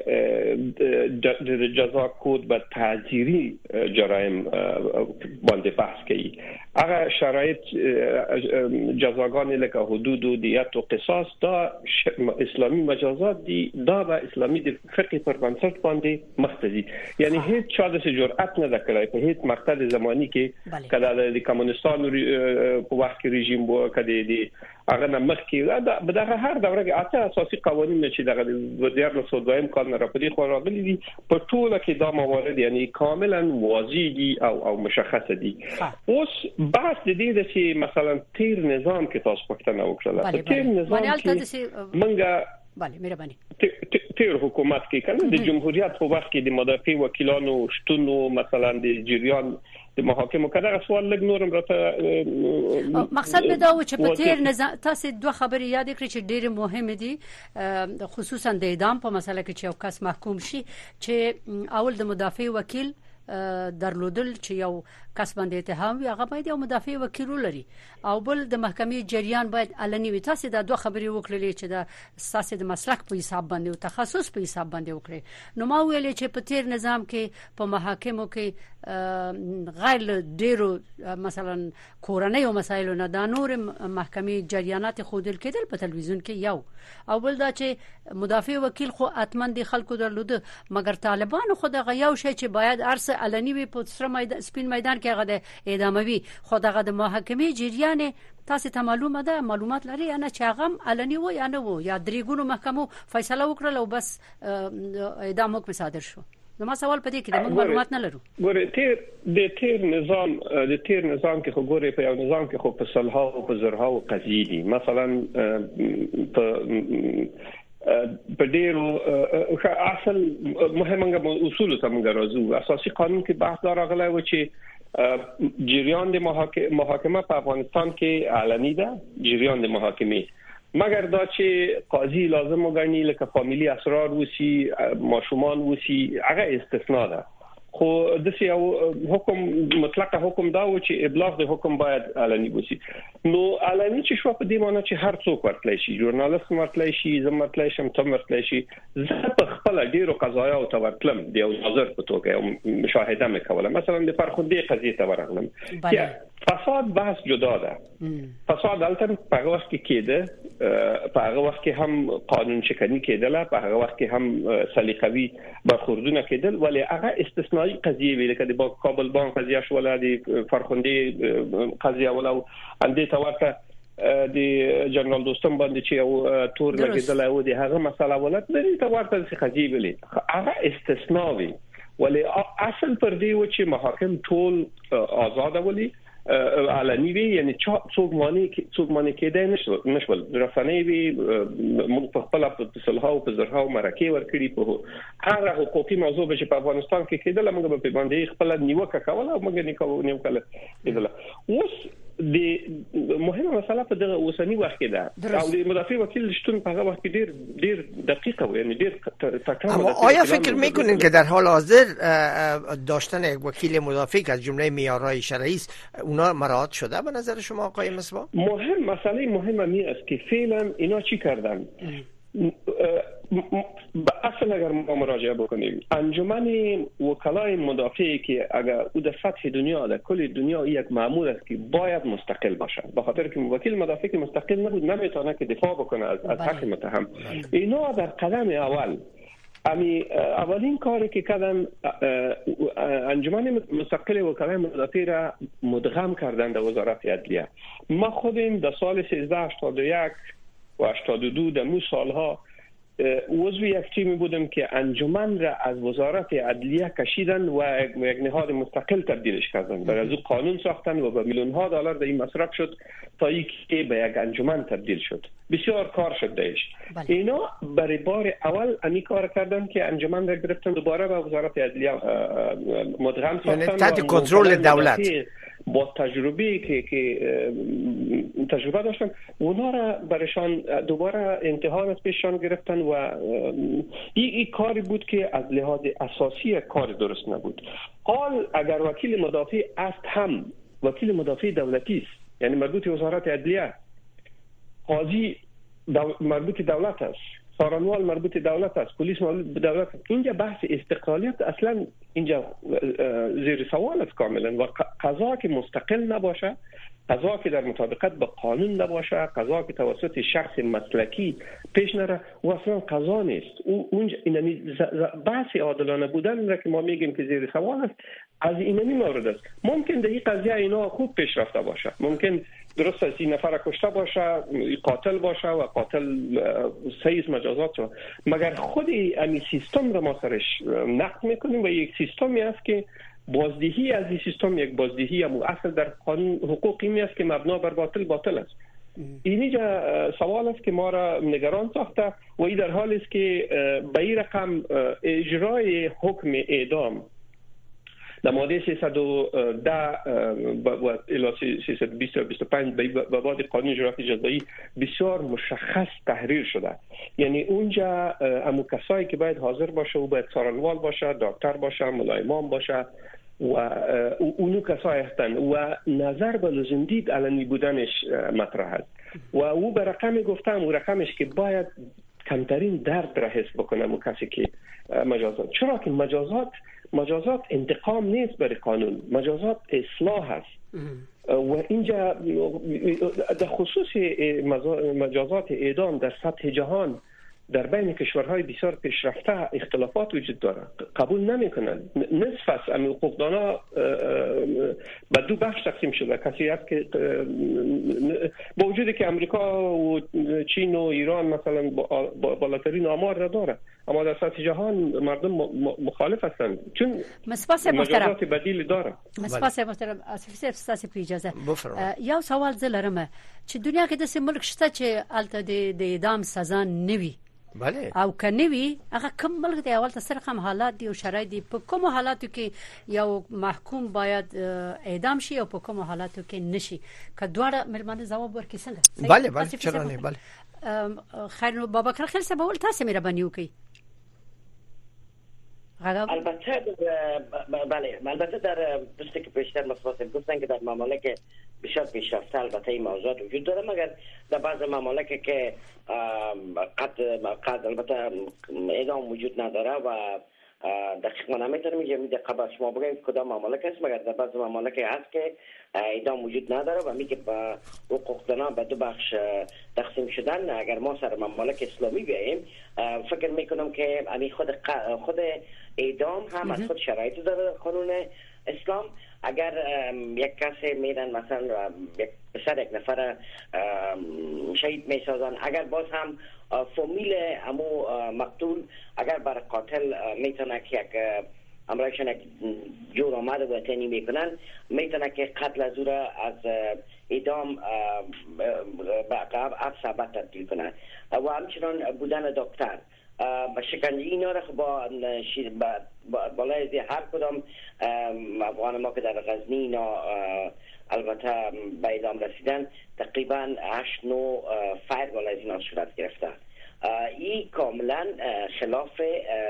د جزا کود به تعزیری جرایم باندې بحث کوي. هغه شرایط جزاګان لکه حدود و دیت و قصاص دا اسلامی مجازات دي، دا به اسلامی د فقه پر بنسټ باندې مختزي. یعنی هیڅ چا د جرأت نه وکړي په هیڅ مقطع زمانی کې کله د کمونستانو په وخت کې رژیم وو کده دي هغه نمخ کې دا بدغه هر دوره کې اته اساسي قوانين چې دغه وزیر له سودایم کال نه راپدي خو راغلي دي په ټوله کې دا موارد یعنی کاملا واضح دي او او مشخصه دي. اوس بحث د دې چې مثلا تیر نظام کې تاسو پښتنه وکړه تیر نظام کې منګه بله مهرباني تیر حکومت کې کنه د جمهوریت په وخت کې د مدافع وکیلانو شتون مثلا د جریان د محاکمو کله سوال لګ نورم راته مقصد به دا و چې په تیر نظام تاسو دوه خبرې یاد کړئ چې ډېر مهم دي، خصوصا د اعدام په مسله کې چې یو کس محکوم شي چې اول د مدافع وکیل درلودل چې یو کس باندې اتهام وي هغه باید یو مدافع وکیل لري او بل د محکمې جریان باید علني وي. تاسو دا دوه خبرې وکړلې چې د سیاست د مسلک په حساب باندې او تخصص په حساب باندې وکړي. نو ما ویل چې په تیر نظام کې په محاکمو کې غیر ډیرو مثلا کورنۍ او مسایلو نه د نور محکمې جریانات خودل کېدل په تلویزیون کې یو او بل دا چې مدافع وکیل خو اتمن دي خلکو درلوده مګر طالبان خو دغه یو شی چې باید ارس علني وي په سره میدان سپین میدان کې هغه د اعداموي خو دغه د محاکمې جریان تاسو ته معلومه ده معلومات لري یا نه چې هغه علني و یا نه و یا درېګونو محکمو فیصله وکړه او بس اعدام حکم صادر شو. نو ما سوال پدې کې د موږ معلومات نه لرو. ګوره تیر د تیر نظام د تیر نظام کې خو ګوره په یو نظام کې خو په صلحه او په زرها او قضیې دي مثلا په په ډیرو اصل مهمه اصول ته موږ راځو. اساسي قانون کې بحث راغلی و چې جریان د محاکمه په افغانستان کې علني ده جریان د محاکمه مگر دا چې قاضي لازم وګڼي لکه فامیلی اسرار وسی ماشومان وسی هغه استثناء ده. خو د یو حکم مطلق حکم دا و چې ابلاغ د حکم باید علني وسی. نو علني چې شو په دې معنی چې هر څوک ورتلای شي ژورنالیست ورتلای شي زم ورتلای شم تم ورتلای شي. زه په خپل ډیرو قضایا او تورتلم د یو ناظر په توګه او مشاهده مکوله مثلا د فرخنده قضیه ته ورغلم چې فساد بحث جدا ده. فساد البته په هغه وخت کې کېده په هغه وخت کې هم قانون شکنی کېدله په هغه وخت کې هم سلیقوي برخوردونه کېدل ولی هغه استثنایی قضیه ویل کېده با کابل بانک قضیه شو ولادي فرخنده قضیه ولو اندې توګه د جنرال دوستم باندې چې یو تور لګیدل او د هغه مسله ولادت لري ته ورته قضیه ویل هغه استثنایی ولی اصل پر دی و چې محاکم ټول آزاد ولی علني وي یعنی څوک معنی څوک معنی کېدای نشو نشول رسنۍ وي موږ په خپل په صلحه او په زرها او مرکه ورکړي په هغه حقوقي موضوع چې په افغانستان کې کېدل موږ په باندې خپل نیوکه کوله او موږ نیوکه نیوکه کېدل. اوس د مهمه مسله په دغه اوسنی وخت کې ده او د مدافع وکیل شتون په هغه وخت کې ډیر ډیر دقیقه و یعنی ډیر تکرار. اما آیا فکر میکنین که در حال حاضر داشتن یک وکیل مدافع از جمله معیارهای شرعی است اونا مراعات شده به نظر شما آقای مصباح؟ مهم مسئله مهمه می است که فعلا اینا چی کردن؟ اصلا اگر ما مراجعه بکنیم انجمن وکلای مدافعی که اگر او در سطح دنیا در کل دنیا یک مأمور است که باید مستقل باشه به خاطر که وکیل مدافع که مستقل نبود نمیتونه که دفاع بکنه از از حق متهم. اینا در قدم اول امی اولین کاری که کردن انجمن مستقل وکلای مدافع را مدغم کردن در وزارت عدلیه. ما خودم در سال سیزده هشتاد و یک و هشتاد و دو در مو سالها عضو یک تیمی بودم که انجمن را از وزارت عدلیه کشیدن و یک نهاد مستقل تبدیلش کردن. برای از قانون ساختن و به میلیون ها دلار در این مصرف شد تا اینکه به یک انجمن تبدیل شد. بسیار کار شد دهش. اینا برای بار اول امی کار کردن که انجمن را گرفتن دوباره به وزارت عدلیه مدغم ساختن. یعنی تحت کنترل دولت. با تجربه که که تجربه داشتن اونا را برشان دوباره امتحان از پیششان گرفتن و این ای کاری بود که از لحاظ اساسی کار درست نبود. حال اگر وکیل مدافع است هم وکیل مدافع دولتی است یعنی مربوط وزارت عدلیه قاضی دو... مربوط دولت است سارنوال مربوط دولت است پلیس مربوط دولت است. اینجا بحث استقلالیت اصلا اینجا زیر سوال است کاملا و قضا که مستقل نباشه قضا که در مطابقت با قانون نباشه قضا که توسط شخص مسلکی پیش نره و اصلا قضا نیست. اونجا اینمی بحث عادلانه بودن را که ما میگیم که زیر سوال است از اینمی مورد است. ممکن در این قضیه اینا خوب پیش رفته باشه ممکن درست است این نفر کشته باشه قاتل باشه و قاتل سیز مجازات شد مگر خود این سیستم را ما سرش نقد میکنیم و یک سیستمی است که بازدهی از این سیستم یک بازدهی هم اصل در قانون حقوقی می است که مبنا بر باطل باطل است. اینجا سوال است که ما را نگران ساخته و این در حال است که به این رقم اجرای حکم اعدام در ماده سیصد و ده و الی سیصد و بیست و بیست و پنج به بعد قانون اجرات جزایی بسیار مشخص تحریر شده. یعنی اونجا امو کسایی که باید حاضر باشه و باید سارنوال باشه دکتر باشه ملایمان باشه و اونو کسایی هستند و نظر به لزوم دید علنی بودنش مطرح است و او به رقم گفتم و رقمش که باید کمترین درد را حس بکنه اون کسی که مجازات، چرا که مجازات مجازات انتقام نیست برای قانون، مجازات اصلاح است و اینجا در خصوص مجازات اعدام در سطح جهان در بین کشورهای بسیار پیشرفته اختلافات وجود داره، قبول نمیکنند. نصف از حقوقدانا به دو بخش تقسیم شده، کسی هست که با وجودی که امریکا و چین و ایران مثلا بالاترین آمار را داره، اما در سطح جهان مردم مخالف هستند چون مجازات بدیل داره. مسپاس محترم اسفی ستاسو په اجازه یو سوال زلرم چې دنیا کې د سیملک شته چې الته د اعدام سزا نوي بله او کنوي هغه کوم ملک دی اول تاسو کوم حالات دی او شرایط دی په کوم حالاتو کې یو محکوم باید اعدام شي او په کوم حالاتو کې نشي که دواړه ملمانه جواب ورکړي څنګه؟ بله بله چرا نه بله خیر بابکر خیر صاحب اول تاسو مهرباني وکړئ. البته بله البته در دسته که پیشتر مصاحب گفتن که در ممالک بسیار پیشرفته البته این موضوعات وجود داره، مگر در بعض ممالک که قد قد البته اعدام وجود نداره و دقیقا نمیتونم اینجا میده قبل شما بگم کدام ممالک است، مگر در بعض ممالک هست که اعدام وجود نداره و میگه با حقوقدانا به دو بخش تقسیم شدن. اگر ما سر ممالک اسلامی بیاییم فکر میکنم که امی خود خود اعدام هم از خود شرایط داره قانون اسلام. اگر یک کسی میرن مثلا یک پسر یک نفر شهید میسازن، اگر باز هم فامیل امو مقتول اگر بر قاتل میتونه که یک امرایشان یک جور آمد وطنی میکنن، میتونه که قتل از او را از اعدام به ثبت تبدیل کنن. و همچنان بودن دکتر با شکنجه اینا را با بالای هر کدام افغان ما که در غزنی اینا البته به اعدام رسیدن تقریبا هشت نو فایر بالای اینا صورت گرفته. این کاملا خلاف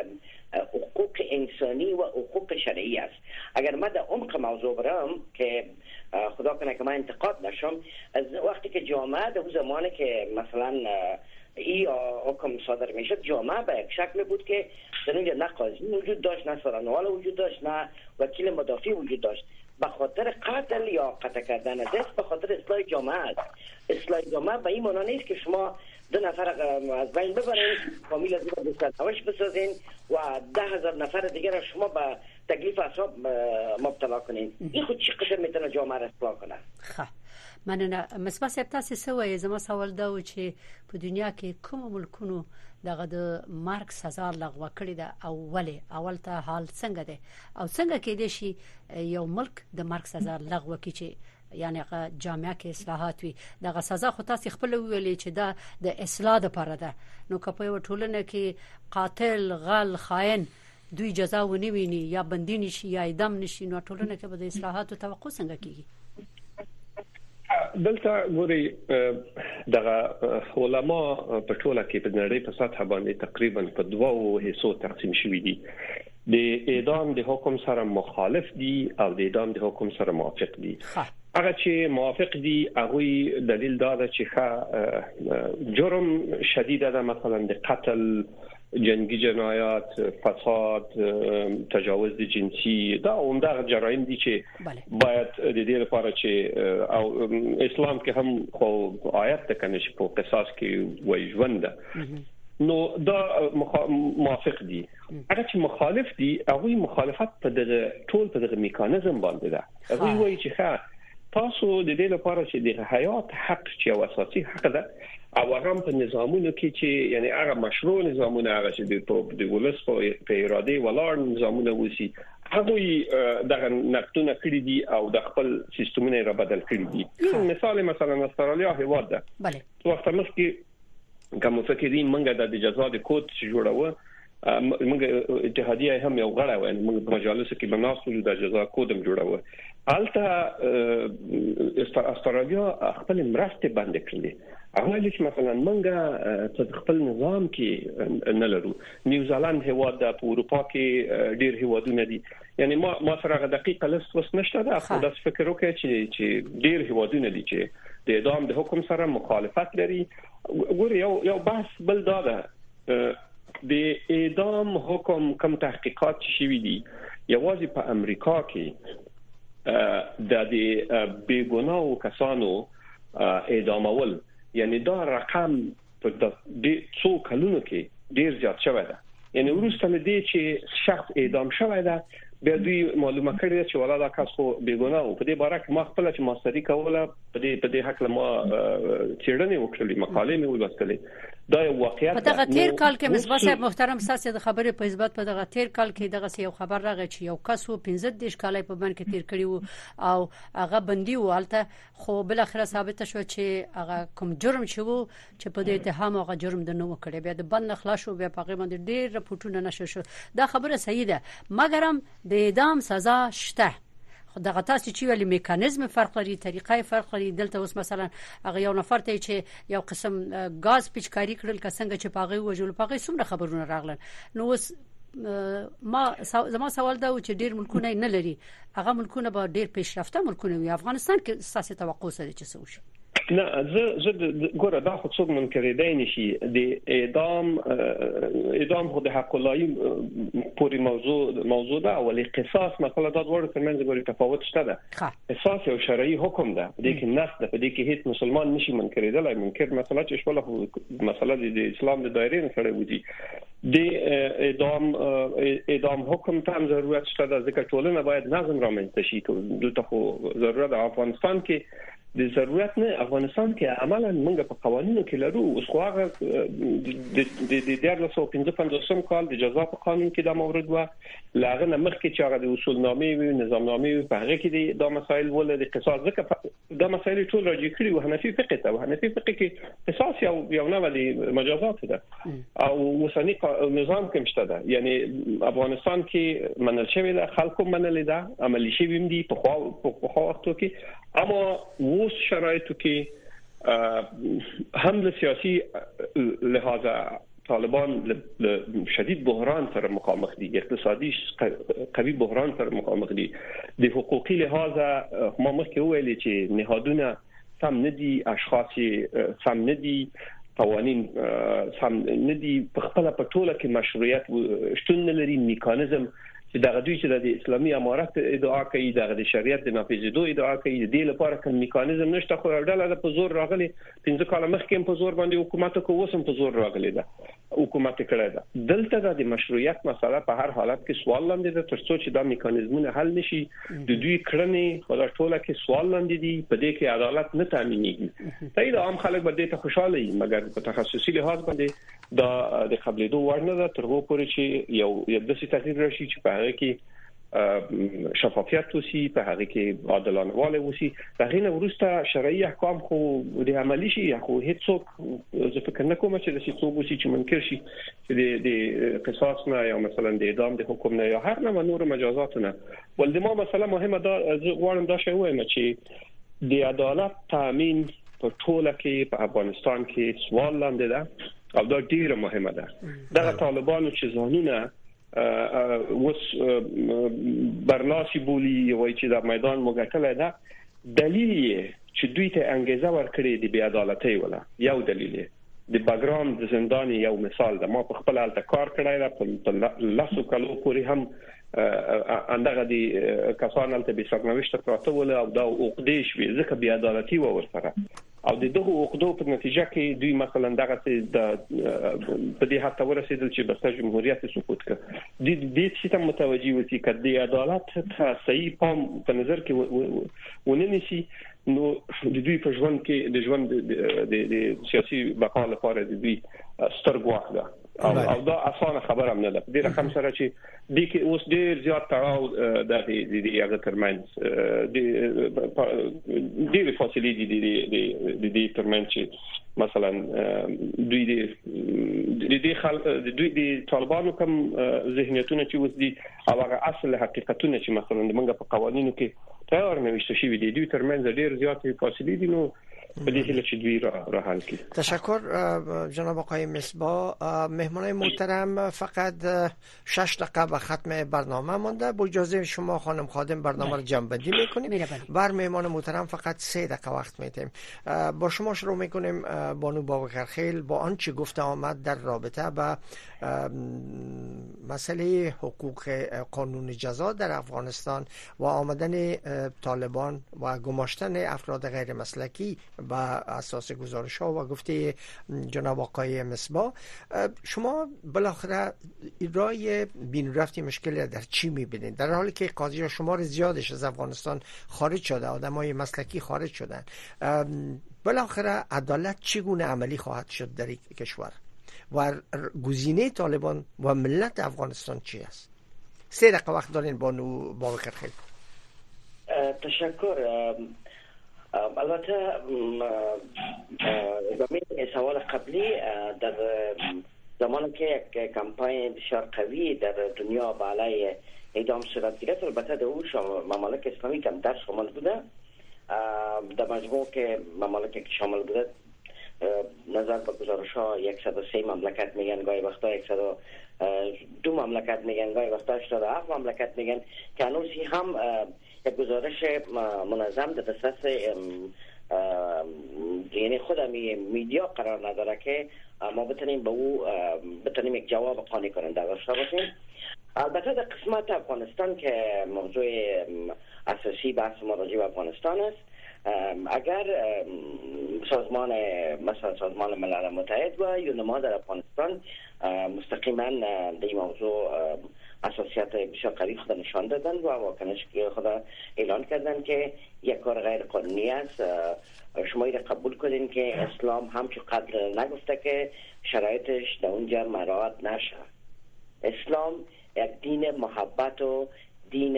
حقوق انسانی و حقوق شرعی است. اگر من در عمق موضوع برم که خدا کنه که من انتقاد نشم، از وقتی که جامعه در زمانی که مثلا این حکم صادر میشد جامعه به یک شکل بود که در اونجا نه قاضی وجود داشت، نه سرانوال وجود داشت، نه وکیل مدافع وجود داشت. به خاطر قتل یا قطع کردن دست به خاطر اصلاح جامعه است. اصلاح جامعه به این معنا نیست که شما دو نفر از بین ببرین، فامیل از این بسرنوش بسازین و ده هزار نفر دیگر را شما به تکلیف اعصاب مبتلا کنین. این خود چقدر میتونه جامعه را اصلاح کنه؟ خب مننه. مصباح صاحب تاسو سوې زما سوال دا و چې په دنیا کې کوم ملکونو دغه د مرګ سزا لغوه کړې ده او ولې اول ته حال څنګه ده او څنګه کې دي شي یو ملک د مرګ سزا لغوه کړي چې یعنی هغه جامعه کې اصلاحات وي. دغه سزا خو تاسو خپل ویلې چې دا د اصلاح لپاره ده، نو که په ټولنه کې قاتل غل خائن دوی جزا ونی ویني یا بندي نشي یا اعدام نشي، نو ټولنه کې به د اصلاحاتو توقع څنګه کیږي؟ دلته ګوري دغه علما په ټوله کې په نړۍ په سطح باندې تقریبا په دوه حصو تقسیم شوي دي. د اعدام د حکم سره مخالف دي او د اعدام د حکم سره موافق دي. هغه چې موافق دي هغه دلیل دا چې جرم شدید ده، مثلا د قتل، جنگی جنایات، فساد، تجاوز جنسی، دا عمده جرایم دي چې باید د دې لپاره چې او اسلام کې هم خو آیت ده کنه چې په قصاص کې وایي ژوند ده، نو دا موافق دي. هغه چې مخالف دي هغه مخالفت په دغه ټول په دغه میکانیزم باندې ده. هغه وایي چې ښه تاسو د دې لپاره چې د حیات حق چې او اساسي حق ده او هغه په نظامونو کې چې یعنی هغه مشروع نظامونه هغه چې د ولس په اراده ولاړ نظامونه وسی، هغه دغه نقطونه کړی دي او د خپل سیستمونه را بدل کړی دي. مثال مثلا استرالیا هیواد ده، بله وخت مخکې کوم فکرین منګه د جزا د کود جوړاوه، منګه اتحادیه هم یو غړی و، یعنی موږ په مجالس کې بناستو د جزا کودم جوړاوه. البته استرالیا خپل مرسته بند کړې. هغه چې مثلا منګه په خپل نظام کې نه لرو. نیوزیلند هیواد د اروپا کې ډیر هیوادونه دي یعنی ما ما سره دقیقه لست وس نشته ده خو د فکر وکړي چې چې ډیر هیوادونه دي چې د اعدام د حکم سره مخالفت لري. ګور یو یو بحث بل دا ده د اعدام حکم کوم تحقیقات شوي دي یوازې په امریکا کې د د بیګناو کسانو اعدامول یعنی دا رقم په د څو کلونو کې ډیر زیات شوی ده. یعنی ورسته لدې چې شخص اعدام شوی ده بیا دوی معلومه کړی چې ولا دا کس خو بیګناه و. په دې باره کې ما خپل چې ماستری کوله په دې په دې حق له ما چیرنې وکړلې مقالې مې ولوستلې. دا یو واقعیت په دغه تیر کال کې مصباح صاحب محترم ساسي د خبرې په اثبات په دغه تیر کال کې دغه یو خبر راغی چې یو کس و پنځه دیش کال په بند کې تیر کړی وو او هغه بندي والته خو بل اخر ثابت شو چې هغه کوم جرم شوو چې په دې اتهام هغه جرم د نو کړی بیا د بند خلاص شو بیا په غیبه ډیر رپورټونه نشو شو. دا خبره صحیح ده مګرم د اعدام سزا شته. دغه تاسو چې ویلي میکانیزم فرق لري طریقې فرق لري. دلته اوس مثلا هغه یو نفر ته چې یو قسم غاز پیچکاری کړل کسنګ چې پاغي وجول پاغي څومره خبرونه راغلل. نو اوس ما زما سوال دا و چې ډیر ملکونه نه لري هغه ملکونه به ډیر پیشرفته ملکونه وي. افغانستان کې ساسي توقع سره چې څه وشي نه زه زه ګوره دا خو څوک منکر دی نشي. د اعدام اعدام خو د حق الله پوری موضوع موضوع ده ولی قصاص مثلا دا ډول ترمنځ ګوري تفاوت شته ده. قصاص یو شرعي حکم ده د کې نص ده په دې کې هیڅ مسلمان نشي منکر دی. منکر مثلا چې شوله مثلا د اسلام د دایره سره ودی د اعدام اعدام حکم ته ضرورت شته ده ځکه ټولنه باید نظم رامنځته شي. دلته خو ضرورت افغانستان کې د ضرورت نه افغانستان کې عملاً موږ په قوانینو کې لرو. اوس خو هغه د د د دیارلس او پنځه پنځوسم کال د جزا په قانون کې دا مورد و لاغه مخکې چې هغه د اصول نامې او نظام نامې په هغه کې د مسایل ول د قصاص ځکه د مسایل ټول راځي کړي و حنفي فقه ته و حنفي فقه کې قصاص یو یو نوع د مجازات ده او وسنی نظام کې مشته ده. یعنی افغانستان کې منل شوی ده خلکو منل ده عملی شوی دي په خو په خو وختو کې اما اوس شرایطو کې هم له سیاسي لحاظه طالبان له شدید بحران سره مخامخ دي اقتصادي قوي بحران سره مخامخ دي. د حقوقي لحاظه ما مخکې ویلي چې نهادونه سم ندي اشخاص سم ندي قوانين سم ندي په خپل په ټوله کې مشروعیت شتون لري. میکانیزم چې دغه دوی چې د اسلامي امارت ادعا کوي دغه د شریعت د نافذېدو ادعا کوي د لپاره کوم میکانیزم نشته. خو ډله په زور راغلي پنځه کال مخکې په زور باندې حکومت کو وسم په زور راغلي ده حکومت کړی ده. دلته د مشروعیت مسله په هر حالت کې سوال لاندې ده تر څو چې د میکانیزمونه حل نشي د دوی کړنې په ټوله کې سوال لاندې دي. په دې کې عدالت نه تامینېږي. صحیح عام خلک به دې ته خوشاله وي مګر په تخصصي لحاظ باندې دا د قبلېدو وړ نه ده تر هغه پورې چې یو یو داسې تغییر راشي چې په هغه کې شفافیت وسی په هغه کې عادلانه والي وسی. هغه نه ورسته شرعي احکام خو د عملی شي خو هیڅوک زه فکر نه کوم چې د څوک وسی چې منکر شي چې د قصاص نه یا مثلا د اعدام د حکم نه یا هر نوع نور مجازات نه. ولې ما مثلا مهمه دا غواړم دا شی وایم چې د عدالت تامین په ټوله کې په افغانستان کې سوال لاندې ده او دا ډیره مهمه ده. دغه طالبانو چې ځانونه وس برلاسي بولی وای چې د میدان مګټل ده دلیل یې چې دوی ته انګیزه ورکړي د بی عدالتۍ ولا یو دلیل د باګراوند د زندان یو مثال ده. ما په خپل حالت کار کړی په لاسو کلو پورې هم اندغه دي کسان ته به سرنوشت پراته ول او دا عقدې شوي ځکه بی عدالتۍ و ورسره او د دغه عقدو په نتیجه کې دوی مثلا دغه د په دې حتی ورسېدل چې بس جمهوریت سقوط کړ. د دې چې تم متوجي وسی کړي د عدالت ته صحیح پام په نظر کې وننسي نو د دوی په ژوند کې د ژوند د سیاسي بقا لپاره د دوی ستر ګواښ ده او او دا اسانه خبره هم نه ده. د رقم سره چې د کې اوس ډیر زیات تړاو د دې هغه ترمنځ د ډیر فاصله دي د د دې ترمنځ چې مثلا دوی د دې خلک دوی د طالبانو کوم ذهنیتونه چې اوس دي او هغه اصل حقیقتونه چې مثلا موږ په قوانینو کې تیار نوښت شوی دي دوی ترمنځ ډیر زیات فاصله دي. نو په دې هیله چې دوی را حل کړي. تشکر جناب آقای مصباح. مهمانان محترم، فقط شش دقیقه به ختم برنامه مونده. با اجازه شما خانم خادم برنامه رو جمع‌بندی میکنیم. بر مهمان محترم فقط سه دقیقه وقت میدیم. با شما شروع میکنیم بانو بابکرخیل. با آنچه گفته آمد در رابطه با مسئله حقوق قانون جزا در افغانستان و آمدن طالبان و گماشتن افراد غیر مسلکی و اساس گزارش ها و گفته جناب آقای مصباح، شما بالاخره رای بین رفتی مشکل در چی میبینید؟ در حالی که قاضی شمار زیادش از افغانستان خارج شده، آدمای مسلکی خارج شدن، بالاخره عدالت چگونه عملی خواهد شد در این کشور و گزینه طالبان و ملت افغانستان چی است؟ سه دقیقه وقت دارین بانو بابکرخیل. تشکر. البته ادامه سوال قبلی، در زمانی که یک کمپاین بسیار قوی در دنیا بالای اعدام صورت گرفت، البته در اون ممالک اسلامی کمتر شامل بوده. در مجموع که ممالک که شامل بوده نظر به گزارش ها صد و سه مملکت میگن، گاهی وقتا صد و دو مملکت میگن، گاهی وقتا هشتاد و هفت مملکت میگن که هنوزی هم یک گزارش منظم در دسترس یعنی خود میدیا قرار نداره که ما بتونیم به او بتونیم یک جواب قانع کننده داشته باشیم. البته در قسمت افغانستان که موضوع اساسی بحث ما راجع به افغانستان است، اگر سازمان مثلا سازمان ملل متحد و یونما در افغانستان مستقیما در این موضوع اساسیات بسیار قوی خود نشان دادن و واکنش خود اعلان کردن که یک کار غیر قانونی است، شما این قبول کنین که اسلام همچون قبل نگفته که شرایطش در اونجا مراعات نشه. اسلام یک دین محبت و دین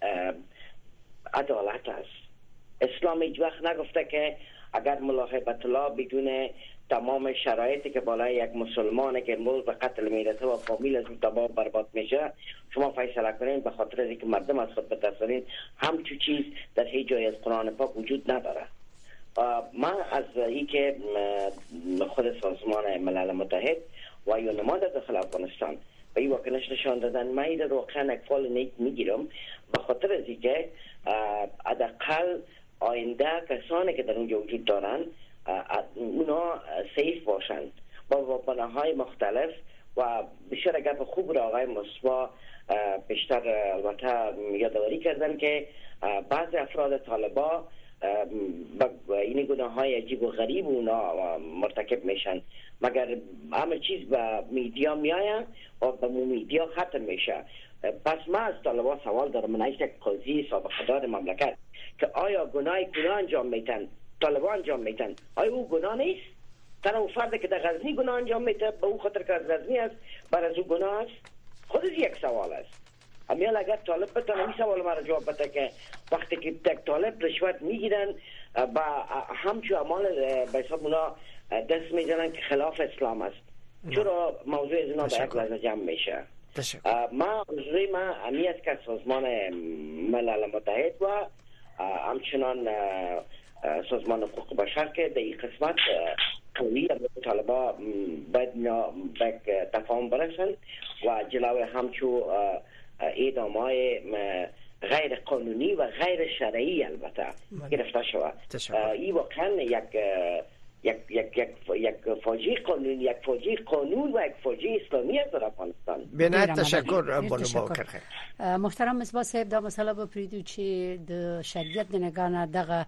عدالت است. اسلام هیچ وقت نگفته که اگر ملاحظه الله بدون تمام شرایطی که بالای یک مسلمانه که امروز به قتل میرسه و فامیل از تباه برباد میشه شما فیصله کنین به خاطر اینکه مردم از خود بترسونین، همچون چیز در هیچ جای از قرآن پاک وجود نداره. من از این که خود سازمان ملل متحد و یونما در داخل افغانستان و این واکنش نشان دادن، من این واقعا یک فال نیک میگیرم به خاطر از اینکه حداقل آینده کسانی که در اونجا وجود دارن اونا سیف باشن با بناهای مختلف و بسیار گپ خوب را آقای مصباح بیشتر البته یادآوری کردن که بعض افراد طالبا این گناه های عجیب و غریب اونا مرتکب میشن، مگر همه چیز به میدیا میایه و به میدیا ختم میشه. پس من از طالبا سوال دارم، من یک قاضی سابقه دار مملکت، که آیا گناه گناه انجام میتن طالبان انجام میتن، آیا او گناه نیست؟ تنها او فرد که در غزنی گناه انجام میتن به او خاطر که از غزنی است بر از او گناه است؟ خود از یک سوال است. امیال اگر طالب بتانه این سوال مرا جواب بده که وقتی که تک طالب رشوت میگیرن با همچون اعمال به حساب اونا دست میزنن که خلاف اسلام است، چرا موضوع از اونا به یک لحظه جمع میشه؟ ما حضوری ما امی است که سازمان ملل متحد و همچنان سازمان حقوق بشر که در این قسمت قوی طالبا باید به تفاهم برسن و جلوی همچون اعدام های غیر قانونی و غیر شرعی البته گرفته شود. این واقعا یک یک یک یک یک فاجعه قانونی، یک فاجعه قانون و یک فاجعه اسلامی است در افغانستان. بنات تشکر بانو بابکرخیل. محترم مصباح صاحب دا مسله به پریدو چې د شریعت د نگاه دغه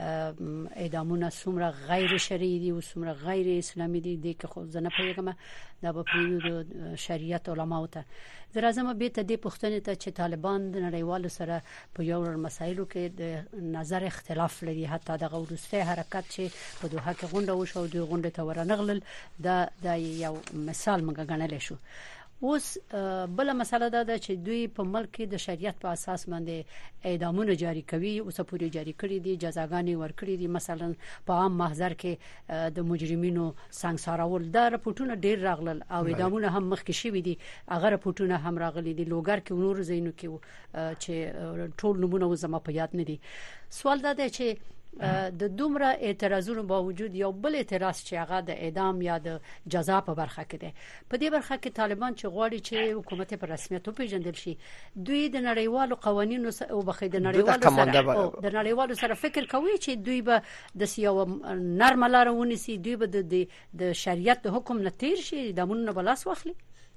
اعدامونه څومره غیر شرعي دي او څومره غیر اسلامي دي د خو ځنه پیغام دا به پریدو د شریعت علماو ته درازمه به ته د پښتنې ته چې طالبان د نړیوالو سره په یو ډول مسایلو کې د نظر اختلاف لري، حتی دغه ورسته حرکت چې په دوحه کې غونډه وشو د غونډه ته ورنغلل دا د یو مثال موږ غنل شو. اوس بل مسله دا ده چې دوی په ملک د شریعت په اساس باندې اعدامونه جاری کوي، اوس پورې جاری کړی دي، جزاګانې ورکړي دي، مثلا په عام محضر کې د مجرمینو سنگسارول دا رپورټونه ډیر راغلل او اعدامونه هم مخکې شوي دي، هغه رپورټونه هم راغلي دي لوګر کې نور زینو کې چې ټول نمونه زما په یاد نه دي. سوال دا ده چې د دومره اعتراضونو باوجود یو بل اعتراض چې هغه د اعدام یا د جزا په برخه کې ده. په دې برخه کې طالبان چې غواړي چې حکومت په رسمیت وپیژندل شي، دوی د نړیوالو قوانینو او بخې د نړیوالو سره د نړیوالو سره فکر کوي چې دوی به د سیاو نرمه لار ونیسي، دوی به د د شریعت د حکم نه تیر شي، د مونږ بلاس واخلي.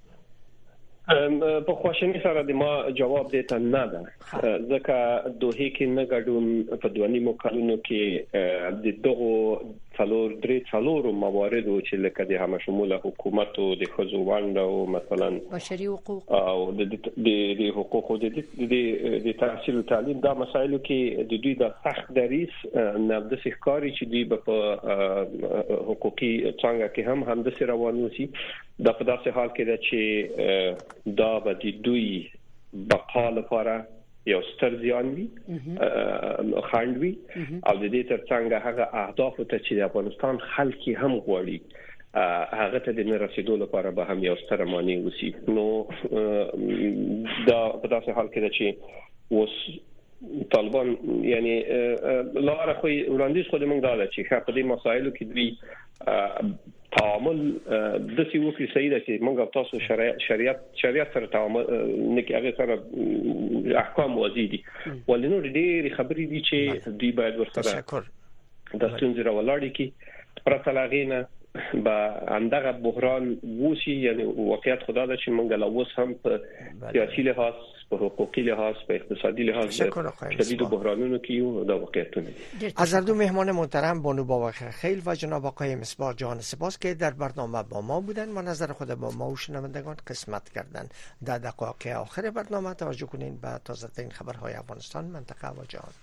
په خواشنی سره د ما جواب دیته نه ده، ځکه دوه کې نه ګډون په دوه نیمو کلونو کې د دغه څلور درې څلور مواردو چې لکه د هم شموله حکومت او د خزو وانډ او مثلا بشري حقوق او د د حقوقو د د تحصیل او تعلیم دا مسایلو کې د دوی د سخت دریس نه د ښکاری چې دوی په حقوقي څنګه کې هم هم د روانو سي دا په داسې حال کې ده چې دا به د دوی بقا لپاره یو ستر زیان وي خنډ وي او د دې ترڅنګ هغه اهداف ته چې د افغانستان خلک هم غواړي هغه ته د رسیدو لپاره به هم یو ستر مانع وسی. نو دا په داسې حال کې ده چې اوس طالبان یعنی لاره خو وړاندیز خو موږ دا چې په دې مسایلو کې دوی تعامل د سی وکړي صحیح ده چې موږ تاسو شریعت شریعت سره تعامل نه کې هغه سره احکام واضح دي، ولنو ډېری خبرې دي چې دوی باید ورسره د ستونزې راولاړي کې پرته لاغینه با اندغه بحران ووسی. یعنی واقعیت خدا ده چې موږ لا اوس هم په سیاسي لحاظ، په حقوقي لحاظ، په اقتصادي لحاظ شدید بحرانونو کې یو دا واقعیتونه دي. از هر دو مهمان محترم بانو باوخر خیل و جناب آقای مصباح جان سپاس که در برنامه با ما بودن و نظر خود با ما و شنوندگان قسمت کردن. در دقایق آخر برنامه توجه کنین به تازه ترین خبرهای افغانستان، منطقه و جهان.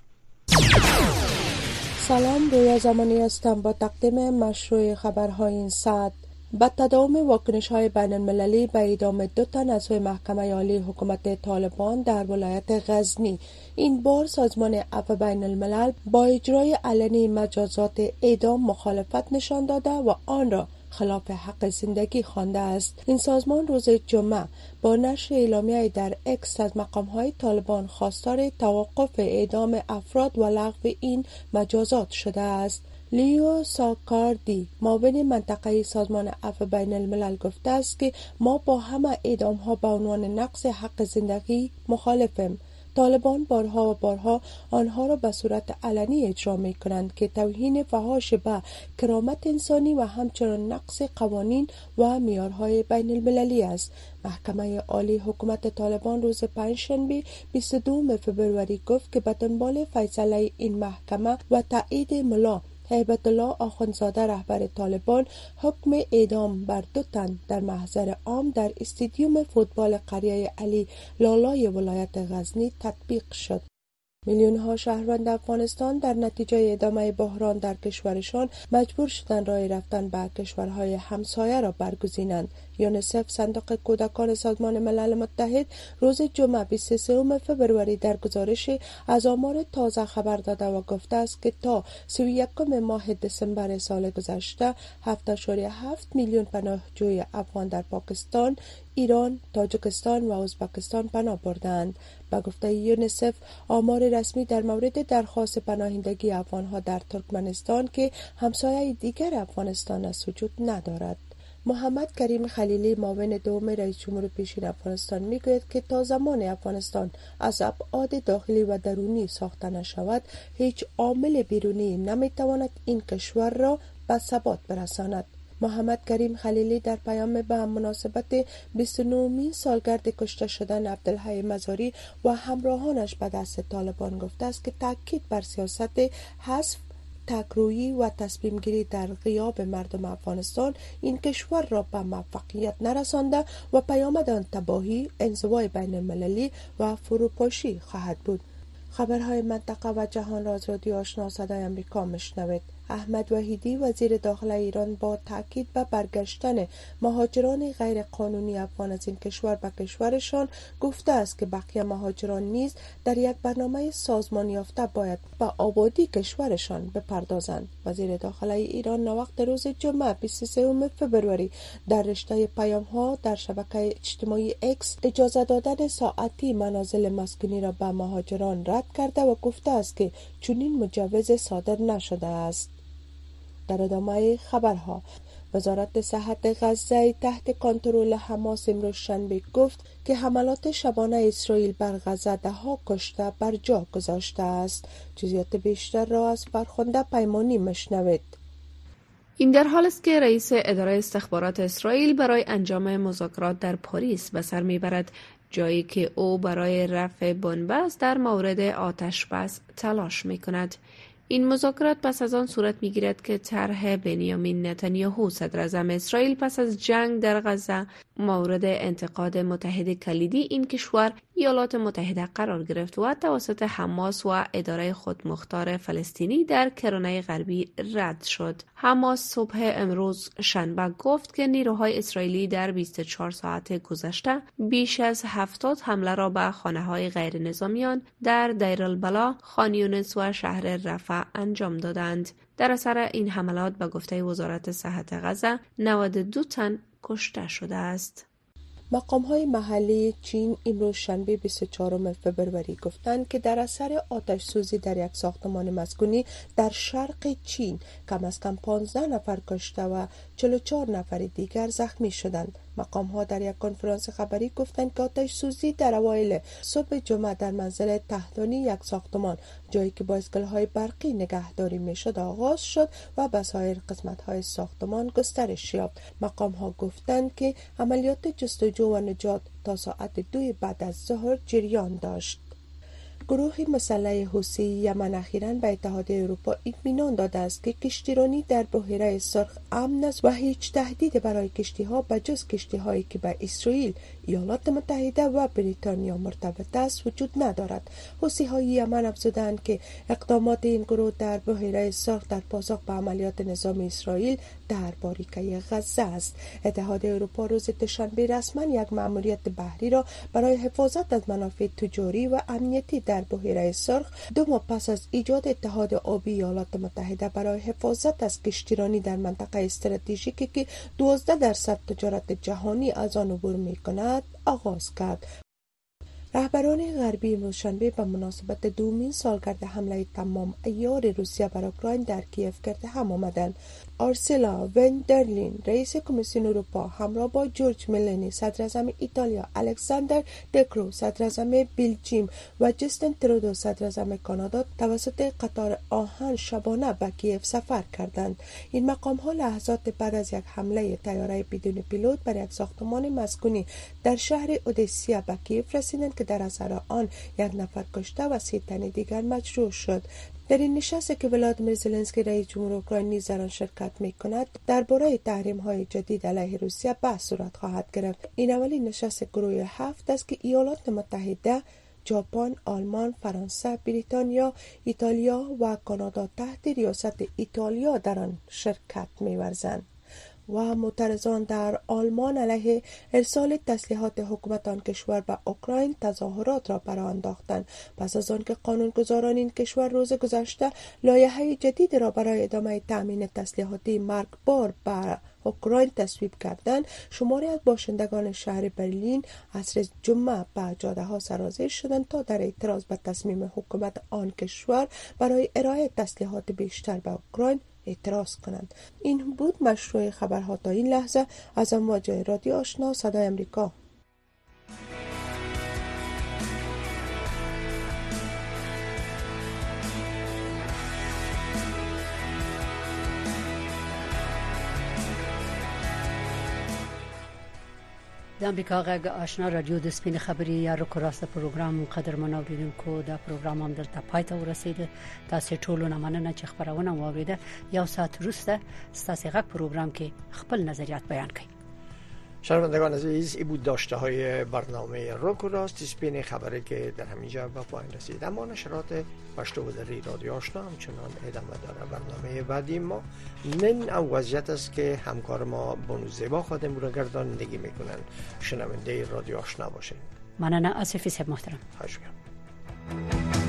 سلام، رویا زمانی هستم با تقدیم مشروع خبرهای این ساعت. با تداوم واکنش‌های بین‌المللی به اعدام دو تن عضو محکمه عالی حکومت طالبان در ولایت غزنی، این بار سازمان عفو بین‌الملل با اجرای علنی مجازات اعدام مخالفت نشان داده و آن را خلاف حق زندگی خوانده است. این سازمان روز جمعه با نشر اعلامیه در اکس از مقام‌های طالبان خواستار توقف اعدام افراد و لغو این مجازات شده است. لیو ساکاردی معاون منطقه‌ای سازمان عفو بین الملل گفته است که ما با همه اعدام‌ها به عنوان نقض حق زندگی مخالفیم. طالبان بارها و بارها آنها را به صورت علنی اجرا می کنند که توهین فحاش به کرامت انسانی و همچنان نقض قوانین و معیارهای بین المللی است. محکمه عالی حکومت طالبان روز پنجشنبه بیست و دو فبروری گفت که به دنبال فیصله این محکمه و تایید ملا هیبت الله آخوندزاده رهبر طالبان حکم اعدام بر دو تن در محضر عام در استادیوم فوتبال قریه علی لالای ولایت غزنی تطبیق شد. میلیون ها شهروند افغانستان در نتیجه ادامه بحران در کشورشان مجبور شدند راه رفتن به کشورهای همسایه را برگزینند. یونیسف صندوق کودکان سازمان ملل متحد روز جمعه بیست و سوم فبروری در گزارشی از آمار تازه خبر داده و گفته است که تا سی و یکم ماه دسامبر سال گذشته هفت اشاریه هفت میلیون پناهجوی افغان در پاکستان، ایران، تاجیکستان و ازبکستان پناه بردند. به گفته یونیسف آمار رسمی در مورد درخواست پناهندگی افغانها در ترکمنستان که همسایه دیگر افغانستان است وجود ندارد. محمد کریم خلیلی معاون دوم رئیس جمهور پیشین افغانستان میگوید که تا زمان افغانستان از ابعاد داخلی و درونی ساخته نشود هیچ عامل بیرونی نمیتواند این کشور را به ثبات برساند. محمد کریم خلیلی در پیام به مناسبت بیست و نهمین سالگرد کشته شدن عبدالحی مزاری و همراهانش به دست طالبان گفته است که تاکید بر سیاست حذف، تکرویی و تصمیم گیری در غیاب مردم افغانستان این کشور را به موفقیت نرسانده و پیامد آن تباهی، انزوای بین المللی و فروپاشی خواهد بود. خبرهای منطقه و جهان را از رادیو آشنا صدای آمریکا میشنوید. احمد وحیدی وزیر داخله ایران با تاکید به برگشتن مهاجران غیر قانونی افغان از این کشور به کشورشان گفته است که بقیه مهاجران نیز در یک برنامه سازمان یافته باید به آبادی کشورشان بپردازند. وزیر داخله ایران نوقت روز جمعه بیست و سوم فوریه در رشته پیام‌ها در شبکه اجتماعی اکس اجازه دادن ساعتی منازل مسکونی را به مهاجران رد کرده و گفته است که چنین مجوز صادر نشده است. در ادامه خبرها، وزارت صحت غزه تحت کنترل حماس امروز شنبه گفت که حملات شبانه اسرائیل بر غزه ده ها کشته بر جا گذاشته است. جزئیات بیشتر را از فرخنده پیمانی مشنوید. این در حال است که رئیس اداره استخبارات اسرائیل برای انجام مذاکرات در پاریس به سر میبرد، جایی که او برای رفع بنبست در مورد آتش بس تلاش میکند. این مذاکرات پس از آن صورت میگیرد که طرح بنیامین نتانیاهو صدر اعظم اسرائیل پس از جنگ در غزه مورد انتقاد متحد کلیدی این کشور ایالات متحده قرار گرفت و توسط حماس و اداره خودمختار فلسطینی در کرانه غربی رد شد. حماس صبح امروز شنبه گفت که نیروهای اسرائیلی در بیست و چهار ساعت گذشته بیش از هفتاد حمله را به خانه‌های غیر نظامیان در دیر البلا، خان یونس و شهر رفح انجام دادند. در اثر این حملات به گفته وزارت صحت غزه نود و دو تن کشته شده است. مقام‌های محلی چین امروز شنبه بیست و چهارم فوریه گفتند که در اثر آتش سوزی در یک ساختمان مسکونی در شرق چین کم از کم پانزده نفر کشته و چهل و چهار نفر دیگر زخمی شدند. مقام‌ها در یک کنفرانس خبری گفتند که آتش سوزی در اوایل صبح جمعه در منزل تحتانی یک ساختمان، جایی که با اسکل‌های برقی نگهداری می‌شد، آغاز شد و به سایر قسمت‌های ساختمان گسترش یافت. مقام‌ها گفتند که عملیات جستجو و نجات تا ساعت دو بعد از ظهر جریان داشت. گروه مسلح حوثی یمن اخیراً به اتحادیه اروپا اطمینان داده است که کشتیرانی در بحیره سرخ امن است و هیچ تهدیدی برای کشتی‌ها به جز کشتی‌هایی که به اسرائیل، ایالات متحده و بریتانیا مرتبط است وجود ندارد. حوثی‌های یمن افزودند که اقدامات این گروه در بحیره سرخ در پاسخ به عملیات نظامی اسرائیل در باریکه غزه است. اتحادیه اروپا روز دوشنبه رسما یک مأموریت بحری را برای حفاظت از منافع تجاری و امنیتی در بحیره سرخ دو ماه پس از ایجاد اتحاد آبی ایالات متحده برای حفاظت از کشتیرانی در منطقه استراتژیکی که دوازده درصد تجارت جهانی از آن عبور می‌کند آغاز کرد. رهبران غربی امروز شنبه به مناسبت دومین سالگرد حمله تمام عیار روسیه بر اوکراین در کیف گرد هم آمدند. آرسلا ون در لین رئیس کمیسیون اروپا همراه با جورج ملونی صدر اعظم ایتالیا، الکساندر دکرو صدر اعظم بلژیم و جستین ترودو صدر اعظم کانادا توسط قطار آهن شبانه به کیف سفر کردند. این مقام ها لحظات بعد از یک حمله طیاره بدون پیلوت بر یک ساختمان مسکونی در شهر اودسیا به کیف رسیدند که در اثر آن یک نفر کشته و سی تن دیگر مجروح شد. در این نشست که ولادیمیر زلنسکی رئیس جمهور اوکراین نیز در آن شرکت می‌کند، درباره تحریم‌های جدید علیه روسیه بحث صورت خواهد گرفت. این اولین نشست گروه هفت است که ایالات متحده، ژاپن، آلمان، فرانسه، بریتانیا، ایتالیا و کانادا تحت ریاست ایتالیا در آن شرکت می‌ورزند. و معترضان در آلمان علیه ارسال تسلیحات حکومت آن کشور به اوکراین تظاهرات را برآ انداختند پس از آنکه قانونگذاران این کشور روز گذشته لایحه جدید را برای ادامه تامین تسلیحاتی مرگبار به اوکراین تصویب کردند. شماری از باشندگان شهر برلین عصر جمعه به جاده‌ها سرازیر شدند تا در اعتراض به تصمیم حکومت آن کشور برای ارائه تسلیحات بیشتر به اوکراین اعتراض کنند. این بود مشروع خبرها تا این لحظه از امواج رادیو آشنا صدای امریکا. د امریکا غږ آشنا رادیو د سپین خبري یا رکوراست پروګرام قدرمن اوریدونکو دا پروګرام هم دلته پای ته ورسید. تاسو ټول نه مننه چې خبرونه واوریده. یو ساعت وروسته ستاسو غږ پروګرام کې خپل نظریات بیان کړئ. شنوندگان عزیز، این بود داشته های برنامه روک و راست. اسپین خبری که در همینجا به پایان رسید، اما نشرات پشتو و دری رادیو آشنا همچنان ادامه داره. برنامه بعدی ما من او وضعیت است که همکار ما بانو زیبا خادم رو گردانندگی میکنن. شنونده رادیو آشنا باشین. مننه آصفی صاحب محترم. خواهش می‌کنم.